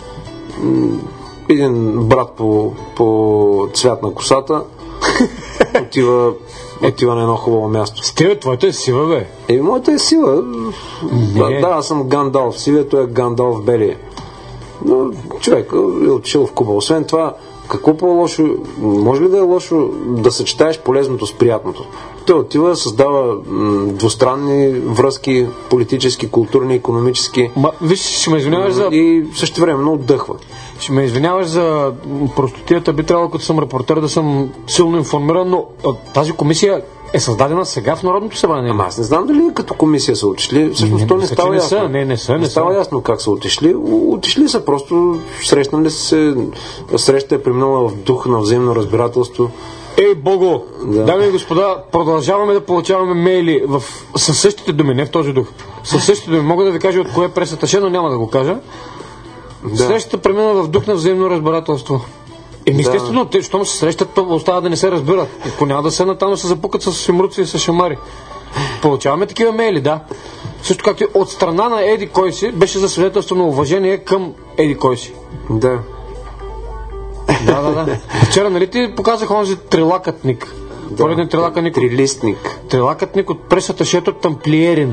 Speaker 3: Един брат по, по цвят на косата отива, отива на едно хубаво място.
Speaker 2: С тебе, твоята е сива, бе?
Speaker 3: Е, моята е сива. Да, да, аз съм Гандалф сивия, той е Гандалф белия. Но човек е отишъл в Куба. Освен това, какво по-лошо, може ли да е лошо да съчетаеш полезното с приятното? Той отива, създава м, двустранни връзки, политически, културни, икономически.
Speaker 2: Ма, виж, ще ме извиняваш за...
Speaker 3: И също време отдъхва.
Speaker 2: Ще ме извиняваш за простотията, би трябвало, като съм репортер, да съм силно информиран, но тази комисия е създадена сега в Народното събрание.
Speaker 3: Ама аз не знам дали като комисия са отишли. Всъщност то не, не става
Speaker 2: не
Speaker 3: ясно.
Speaker 2: Са, не, не са, не,
Speaker 3: не става ясно как са отишли. Отишли са просто, срещнали се, среща е преминала в дух на взаимно разбирателство.
Speaker 2: Ей, Бого!
Speaker 3: Да.
Speaker 2: Дами и господа, продължаваме да получаваме мейли в... със същите думи, не в този дух. Със същите думи. Мога да ви кажа от кое пресаташе, но няма да го кажа. Да. Срещата премина в дух на взаимно разбирателство. Еми, естествено, те, щом се срещат, то остава да не се разбират. Ако няма да се натам, се запукат с шимруци и с шамари. Получаваме такива мейли, да. Също както и от страна на Еди кой си, беше за свидетелство на уважение към Еди кой си.
Speaker 3: Да.
Speaker 2: Да, да, да. Вчера, нали ти показах онзи трилакътник?
Speaker 3: Да.
Speaker 2: Пореден трилакътник.
Speaker 3: Трилистник.
Speaker 2: Трилакътник от пресаташето Тамплиерин.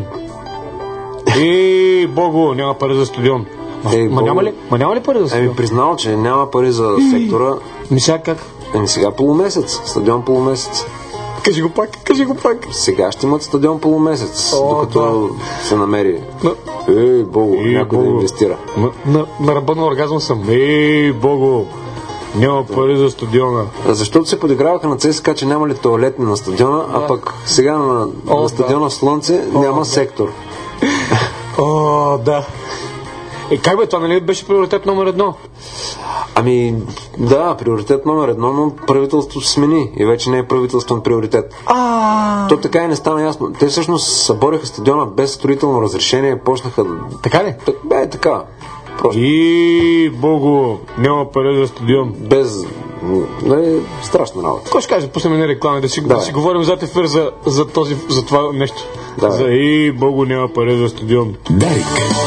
Speaker 2: Ей, Бого, няма пари за стадион.
Speaker 3: Ей,
Speaker 2: ма, няма ли, ма няма ли пари за стадион?
Speaker 3: Еми, признал, че няма пари за сектора.
Speaker 2: Ми сега как?
Speaker 3: Еми, сега полумесец. Стадион полумесец.
Speaker 2: Кажи го пак, кажи го пак.
Speaker 3: Сега ще имат стадион полумесец, О, докато да. се намери.
Speaker 2: Но...
Speaker 3: Ей, Бого, Ей, някой Бого. да инвестира.
Speaker 2: На, на, на ръба на оргазъм съм. Ей, Бого, няма пари за стадиона.
Speaker 3: Защото се подиграваха на ЦСКА, че няма ли тоалетни на стадиона, да. а пък сега на, О, на стадиона да. Слънце О, няма да. сектор.
Speaker 2: О, да. Е, как бе, това нали беше приоритет номер едно?
Speaker 3: Ами, да, приоритет номер едно, но правителството се смени и вече не е правителствен приоритет.
Speaker 2: А.
Speaker 3: То така и не стана ясно. Те всъщност събориха стадиона без строително разрешение, почнаха...
Speaker 2: Така ли?
Speaker 3: Так, бе, така.
Speaker 2: Просто. И, Бого, няма пари за стадион.
Speaker 3: Без... Нали, страшна работа.
Speaker 2: Кой ще каже, пуснем не реклами, да си, да. да си говорим зад ефир за, за, този, за това нещо.
Speaker 3: Да.
Speaker 2: За и, Бого, няма пари за стадион.
Speaker 10: Дарик.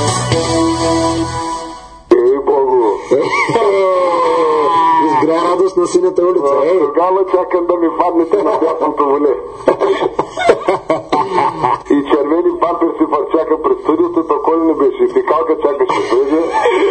Speaker 3: Изгря радост на синята улица.
Speaker 16: Ей, гала, чакам да ми фаднете на дясното воле. И червени памперси фарчака пред студиото, то кой не беше? И фикалка чакаше съжа.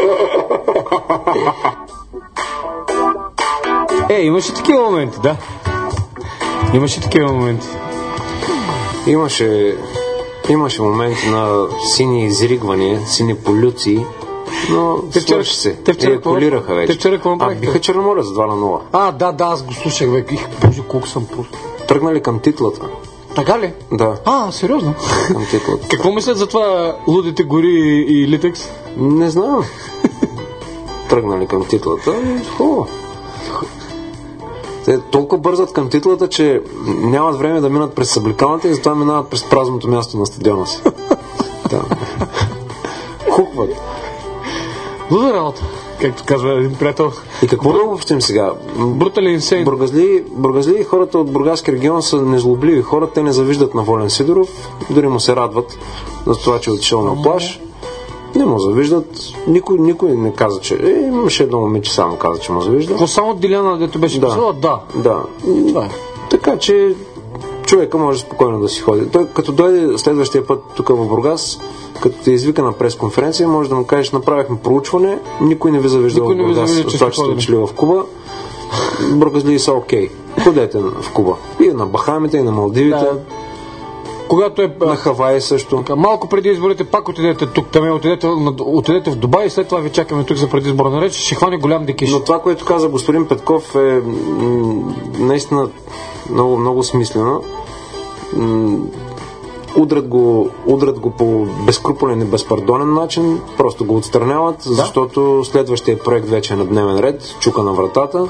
Speaker 2: Е, имаше такива моменти, да. Имаше такива моменти.
Speaker 3: Имаше... Имаше моменти на сини изригвания, сини полюции. Но те вчера се.
Speaker 2: Те вчера
Speaker 3: еякулираха вече.
Speaker 2: Те вчера какво
Speaker 3: А, биха Черноморец с два на нула.
Speaker 2: А, да, да, аз го слушах, бе. Их, боже, колко съм просто.
Speaker 3: Тръгнали към титлата.
Speaker 2: Така ли?
Speaker 3: Да.
Speaker 2: А, сериозно?
Speaker 3: Към титлата.
Speaker 2: Какво мислят за това Лудите гори и Литекс?
Speaker 3: Не знам. Тръгнали към титлата. Хубаво. Те толкова бързат към титлата, че нямат време да минат през събликалната и затова минават през празното място на стадиона си. Да. Хукват.
Speaker 2: Луда работа, както казва един приятел.
Speaker 3: И какво да обобщим сега?
Speaker 2: Брутален инсейн.
Speaker 3: Бургазли, бургазли хората от Бургаски регион са незлобливи хора, те не завиждат на Волен Сидоров, дори му се радват за това, че е отишъл на плаж. Не му завиждат. Никой, никой не каза, че... Е, имаше едно момиче само каза, че му завижда.
Speaker 2: Какво само Диляна, дето беше
Speaker 3: да.
Speaker 2: писала? Да.
Speaker 3: Да.
Speaker 2: Това е.
Speaker 3: Така че човека може спокойно да си ходи. Той като дойде следващия път тук в Бургас, като те извика на пресконференция, може да му кажеш, направихме проучване, никой не ви завижда в Бургас, от това, че сте отишли в Куба. Бургазли са окей. Ходете в Куба. И на Бахамите, и на Малдивите. Да.
Speaker 2: Когато е...
Speaker 3: На Хавай също.
Speaker 2: Така, малко преди изборите пак отидете тук, там отидете, отидете в Дубай и след това ви чакаме тук за предизборна реч, ще хване голям дикиш.
Speaker 3: Но това, което каза господин Петков е м- наистина много, много смислено. М- удрят го, удрят го по безкруполен и безпардонен начин, просто го отстраняват, да? Защото следващия проект вече е на дневен ред, чука на вратата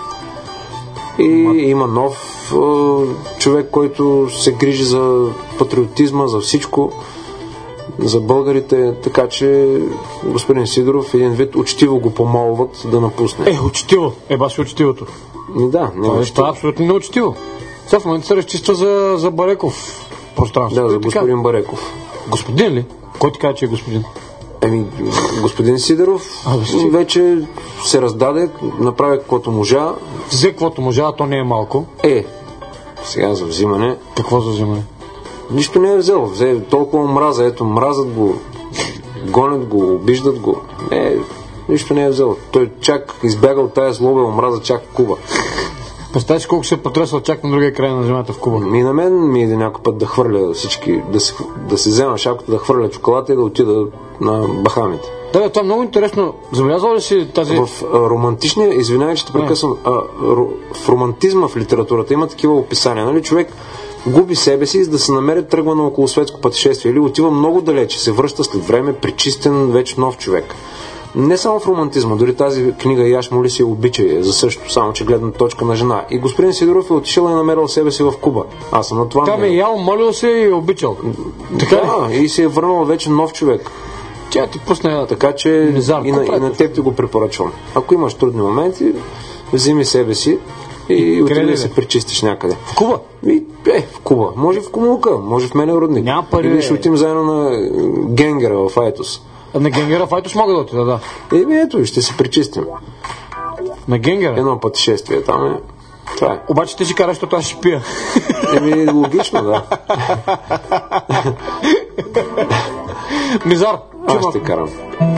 Speaker 3: и Ма... има нов човек, който се грижи за патриотизма, за всичко, за българите, така че господин Сидоров един вид учтиво го помолват да напусне.
Speaker 2: Е, учтиво! Е, баш учтивото.
Speaker 3: Не, да, не
Speaker 2: това, това е абсолютно неучтиво. Сега в момента се разчиства за, за Бареков пространство.
Speaker 3: Да, за господин така? Бареков.
Speaker 2: Господин ли? Кой ти каза, че е господин?
Speaker 3: Еми, господин Сидоров а, да вече се раздаде, направи каквото можа.
Speaker 2: Взе каквото можа, а то не е малко.
Speaker 3: Е, сега за взимане.
Speaker 2: Какво за взимане?
Speaker 3: Нищо не е взел. Взе толкова мраза. Ето, мразат го, гонят го, обиждат го. Не, нищо не е взел. Той чак избяга от тая злоба, омраза чак в Куба.
Speaker 2: Представиш колко се е потресал чак на другия край на земята в Куба.
Speaker 3: И на мен ми иде някой път да хвърля всички, да се, да се взема шапката, да хвърля чоколата и да отида на Бахамите.
Speaker 2: Да, бе, това е много интересно. Забелязал ли си тази...
Speaker 3: В а, романтичния, извинявай, че те прекъсвам, а, ро, в романтизма в литературата има такива описания, нали? Човек губи себе си, за да се намери, тръгва на околосветско пътешествие или отива много далече, се връща след време причистен, вече нов човек. Не само в романтизма, дори тази книга "Яш, моли се, обичай" за също, само че гледна точка на жена. И господин Сидоров е отишъл и намерил себе си в Куба. Аз съм на това.
Speaker 2: Там е ял, молил се и обичал. Така
Speaker 3: да, и се е върнал вече нов човек.
Speaker 2: Тя ти пусне.
Speaker 3: Така че
Speaker 2: Мизар,
Speaker 3: и, на, и на теб ти го препоръчвам. Ако имаш трудни моменти, вземи себе си и отиди да се пречистиш някъде.
Speaker 2: В Куба?
Speaker 3: И, е, в Куба. Може в Кумулка, може в мене родник.
Speaker 2: Няма пари.
Speaker 3: Или ще отим заедно на Генгера в Айтос.
Speaker 2: На Генгера в Айтос мога да отида, да.
Speaker 3: Еми ето, ще се пречистим.
Speaker 2: На Генгера?
Speaker 3: Едно пътешествие там е. Това е.
Speaker 2: Обаче ти си караш, защото аз ще пия.
Speaker 3: Еми, логично, да.
Speaker 2: Мизар,
Speaker 3: аз ще карам.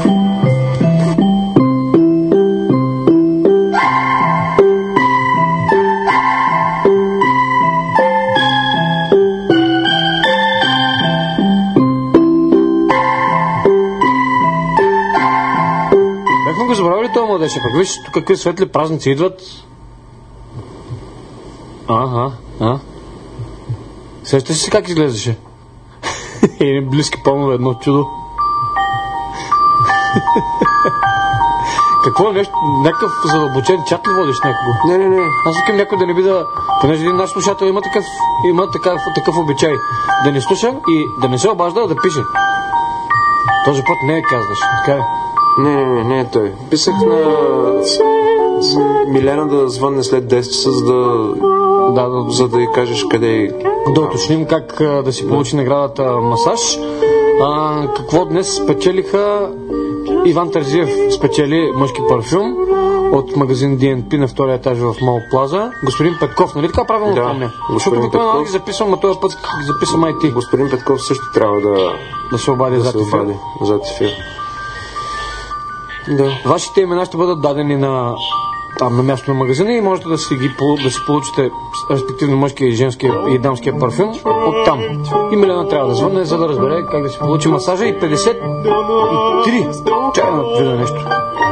Speaker 2: Бяхме го забравили това младеше, пък виж тук какви светли празници идват. Ага, а? Сещаш си как изглеждаше? Едни близки планове, едно чудо. Какво е нещо? Някакъв задълбочен чат ли водиш някого?
Speaker 3: Не, не, не.
Speaker 2: Аз викам някой да не би да... Понеже един наш слушател има такъв, има такъв, такъв обичай. Да не слуша и да не се обажда, да пише. Този път не е казваш, така е.
Speaker 3: Не, не, не, не е той. Писах на Милена да звънне след десет часа, за да,
Speaker 2: да, да,
Speaker 3: за да й кажеш къде е.
Speaker 2: Да уточним как да си получи наградата масаж. А, какво днес спечелиха? Иван Терзиев спечели мъжки парфюм от магазин Ди Ен Пи на втория етаж в Мол Плаза. Господин Петков, нали така правилно
Speaker 3: да,
Speaker 2: помня? Защото обикновено ги записвам, а този път ги записвам ай ти.
Speaker 3: Господин Петков също трябва да,
Speaker 2: да се обади
Speaker 3: да
Speaker 2: зад ефир.
Speaker 3: Зад ефир. Да.
Speaker 2: Вашите имена ще бъдат дадени на там на място на магазина и можете да си, ги, да си получите респективно мъжкия и женския и дамския парфюм от там. И Милена трябва да звънне, за да разбере как да си получи масажа и петдесет и три. Чай да видя нещо.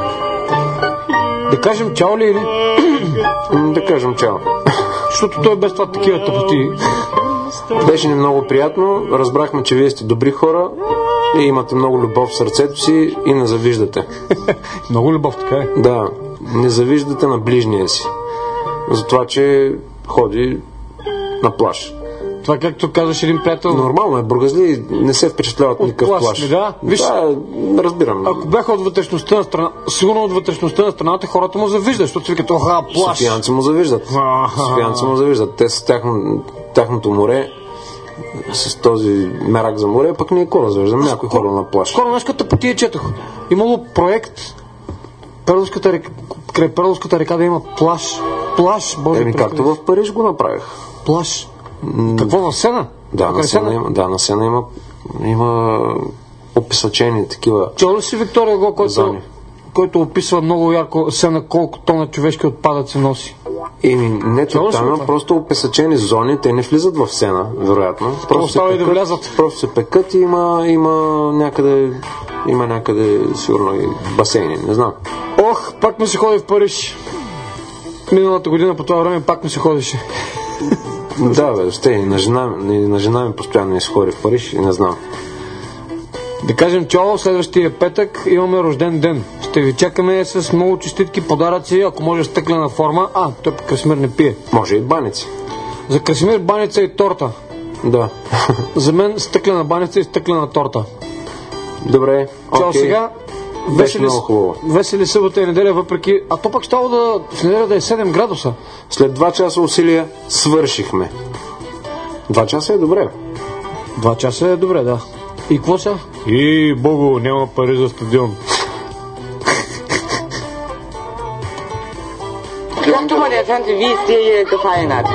Speaker 2: Да кажем чао ли или?
Speaker 3: Да кажем чао.
Speaker 2: Защото той без това такива тъпоти.
Speaker 3: Беше ни много приятно. Разбрахме, че вие сте добри хора и имате много любов в сърцето си и не завиждате.
Speaker 2: Много любов, така е?
Speaker 3: Да. Не завиждате на ближния си. За това, че ходи на плаж.
Speaker 2: Това както казваш един приятел.
Speaker 3: Нормално е, бургазли не се впечатляват никакъв плаж. плаж.
Speaker 2: Да, виж,
Speaker 3: да, разбирам.
Speaker 2: Ако бяха от вътрешността на страна, сигурно от вътрешността на страната хората му завиждат, защото си викат, оха, плаж.
Speaker 3: Софиянци му завиждат. Софиянци му завиждат. Те с тяхно, тяхното море, с този мерак за море, пък ние кора завиждам. Някой хора на плаж.
Speaker 2: Скоро днес като потия четох. Имало проект Перловската река, край Перловската река да има плаж. Плаж, Боже.
Speaker 3: Еми, както в Париж го направих.
Speaker 2: Плаж. Какво, в Сена?
Speaker 3: Да, на Сена, има, да, на Сена има, има описачени такива.
Speaker 2: Чул ли си Виктория Го, който, който описва много ярко Сена колко тона човешки отпадъци носи?
Speaker 3: Еми, не тотално, просто описачени зони, те не влизат в Сена, вероятно. Просто се, пекат,
Speaker 2: да влязат.
Speaker 3: просто се пекат и има, има някъде, има някъде сигурно и басейни, не знам.
Speaker 2: Ох, пак ми се ходи в Париж. Миналата година по това време пак ми се ходише.
Speaker 3: Да, бе, ще и на жена, на жена ми постоянно ми се ходи в Париж и не знам.
Speaker 2: Да кажем чао, следващия петък имаме рожден ден. Ще ви чакаме с много честитки, подаръци, ако може стъклена форма. А, той по Красимир не пие.
Speaker 3: Може и баници.
Speaker 2: За Красимир баница и торта.
Speaker 3: Да.
Speaker 2: За мен стъклена баница и стъклена торта.
Speaker 3: Добре,
Speaker 2: чао
Speaker 3: окей.
Speaker 2: Сега.
Speaker 3: Беше много хубаво.
Speaker 2: Весели събота и неделя, въпреки... А то пък щало да в неделя да е седем градуса.
Speaker 3: След два часа усилия свършихме. Два часа е добре.
Speaker 2: Два часа е добре, да. И какво са? И, Богу, няма пари за стадион.
Speaker 1: Kommt mal der Tante, wie es dir hier gefallen hat.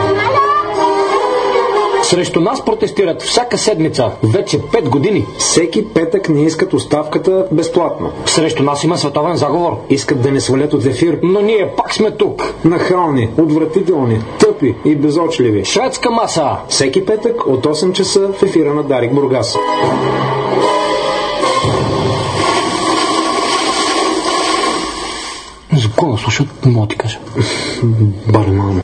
Speaker 2: Срещу нас протестират всяка седмица, вече пет години.
Speaker 3: Всеки петък не искат оставката безплатно.
Speaker 2: Срещу нас има световен заговор.
Speaker 3: Искат да не свалят от ефир.
Speaker 2: Но ние пак сме тук.
Speaker 3: Нахални, отвратителни, тъпи и безочливи.
Speaker 2: Шведска маса.
Speaker 3: Всеки петък от осем часа в ефира на Дарик Бургас.
Speaker 2: За кого слушат, не мога да ти кажа.
Speaker 3: Барман.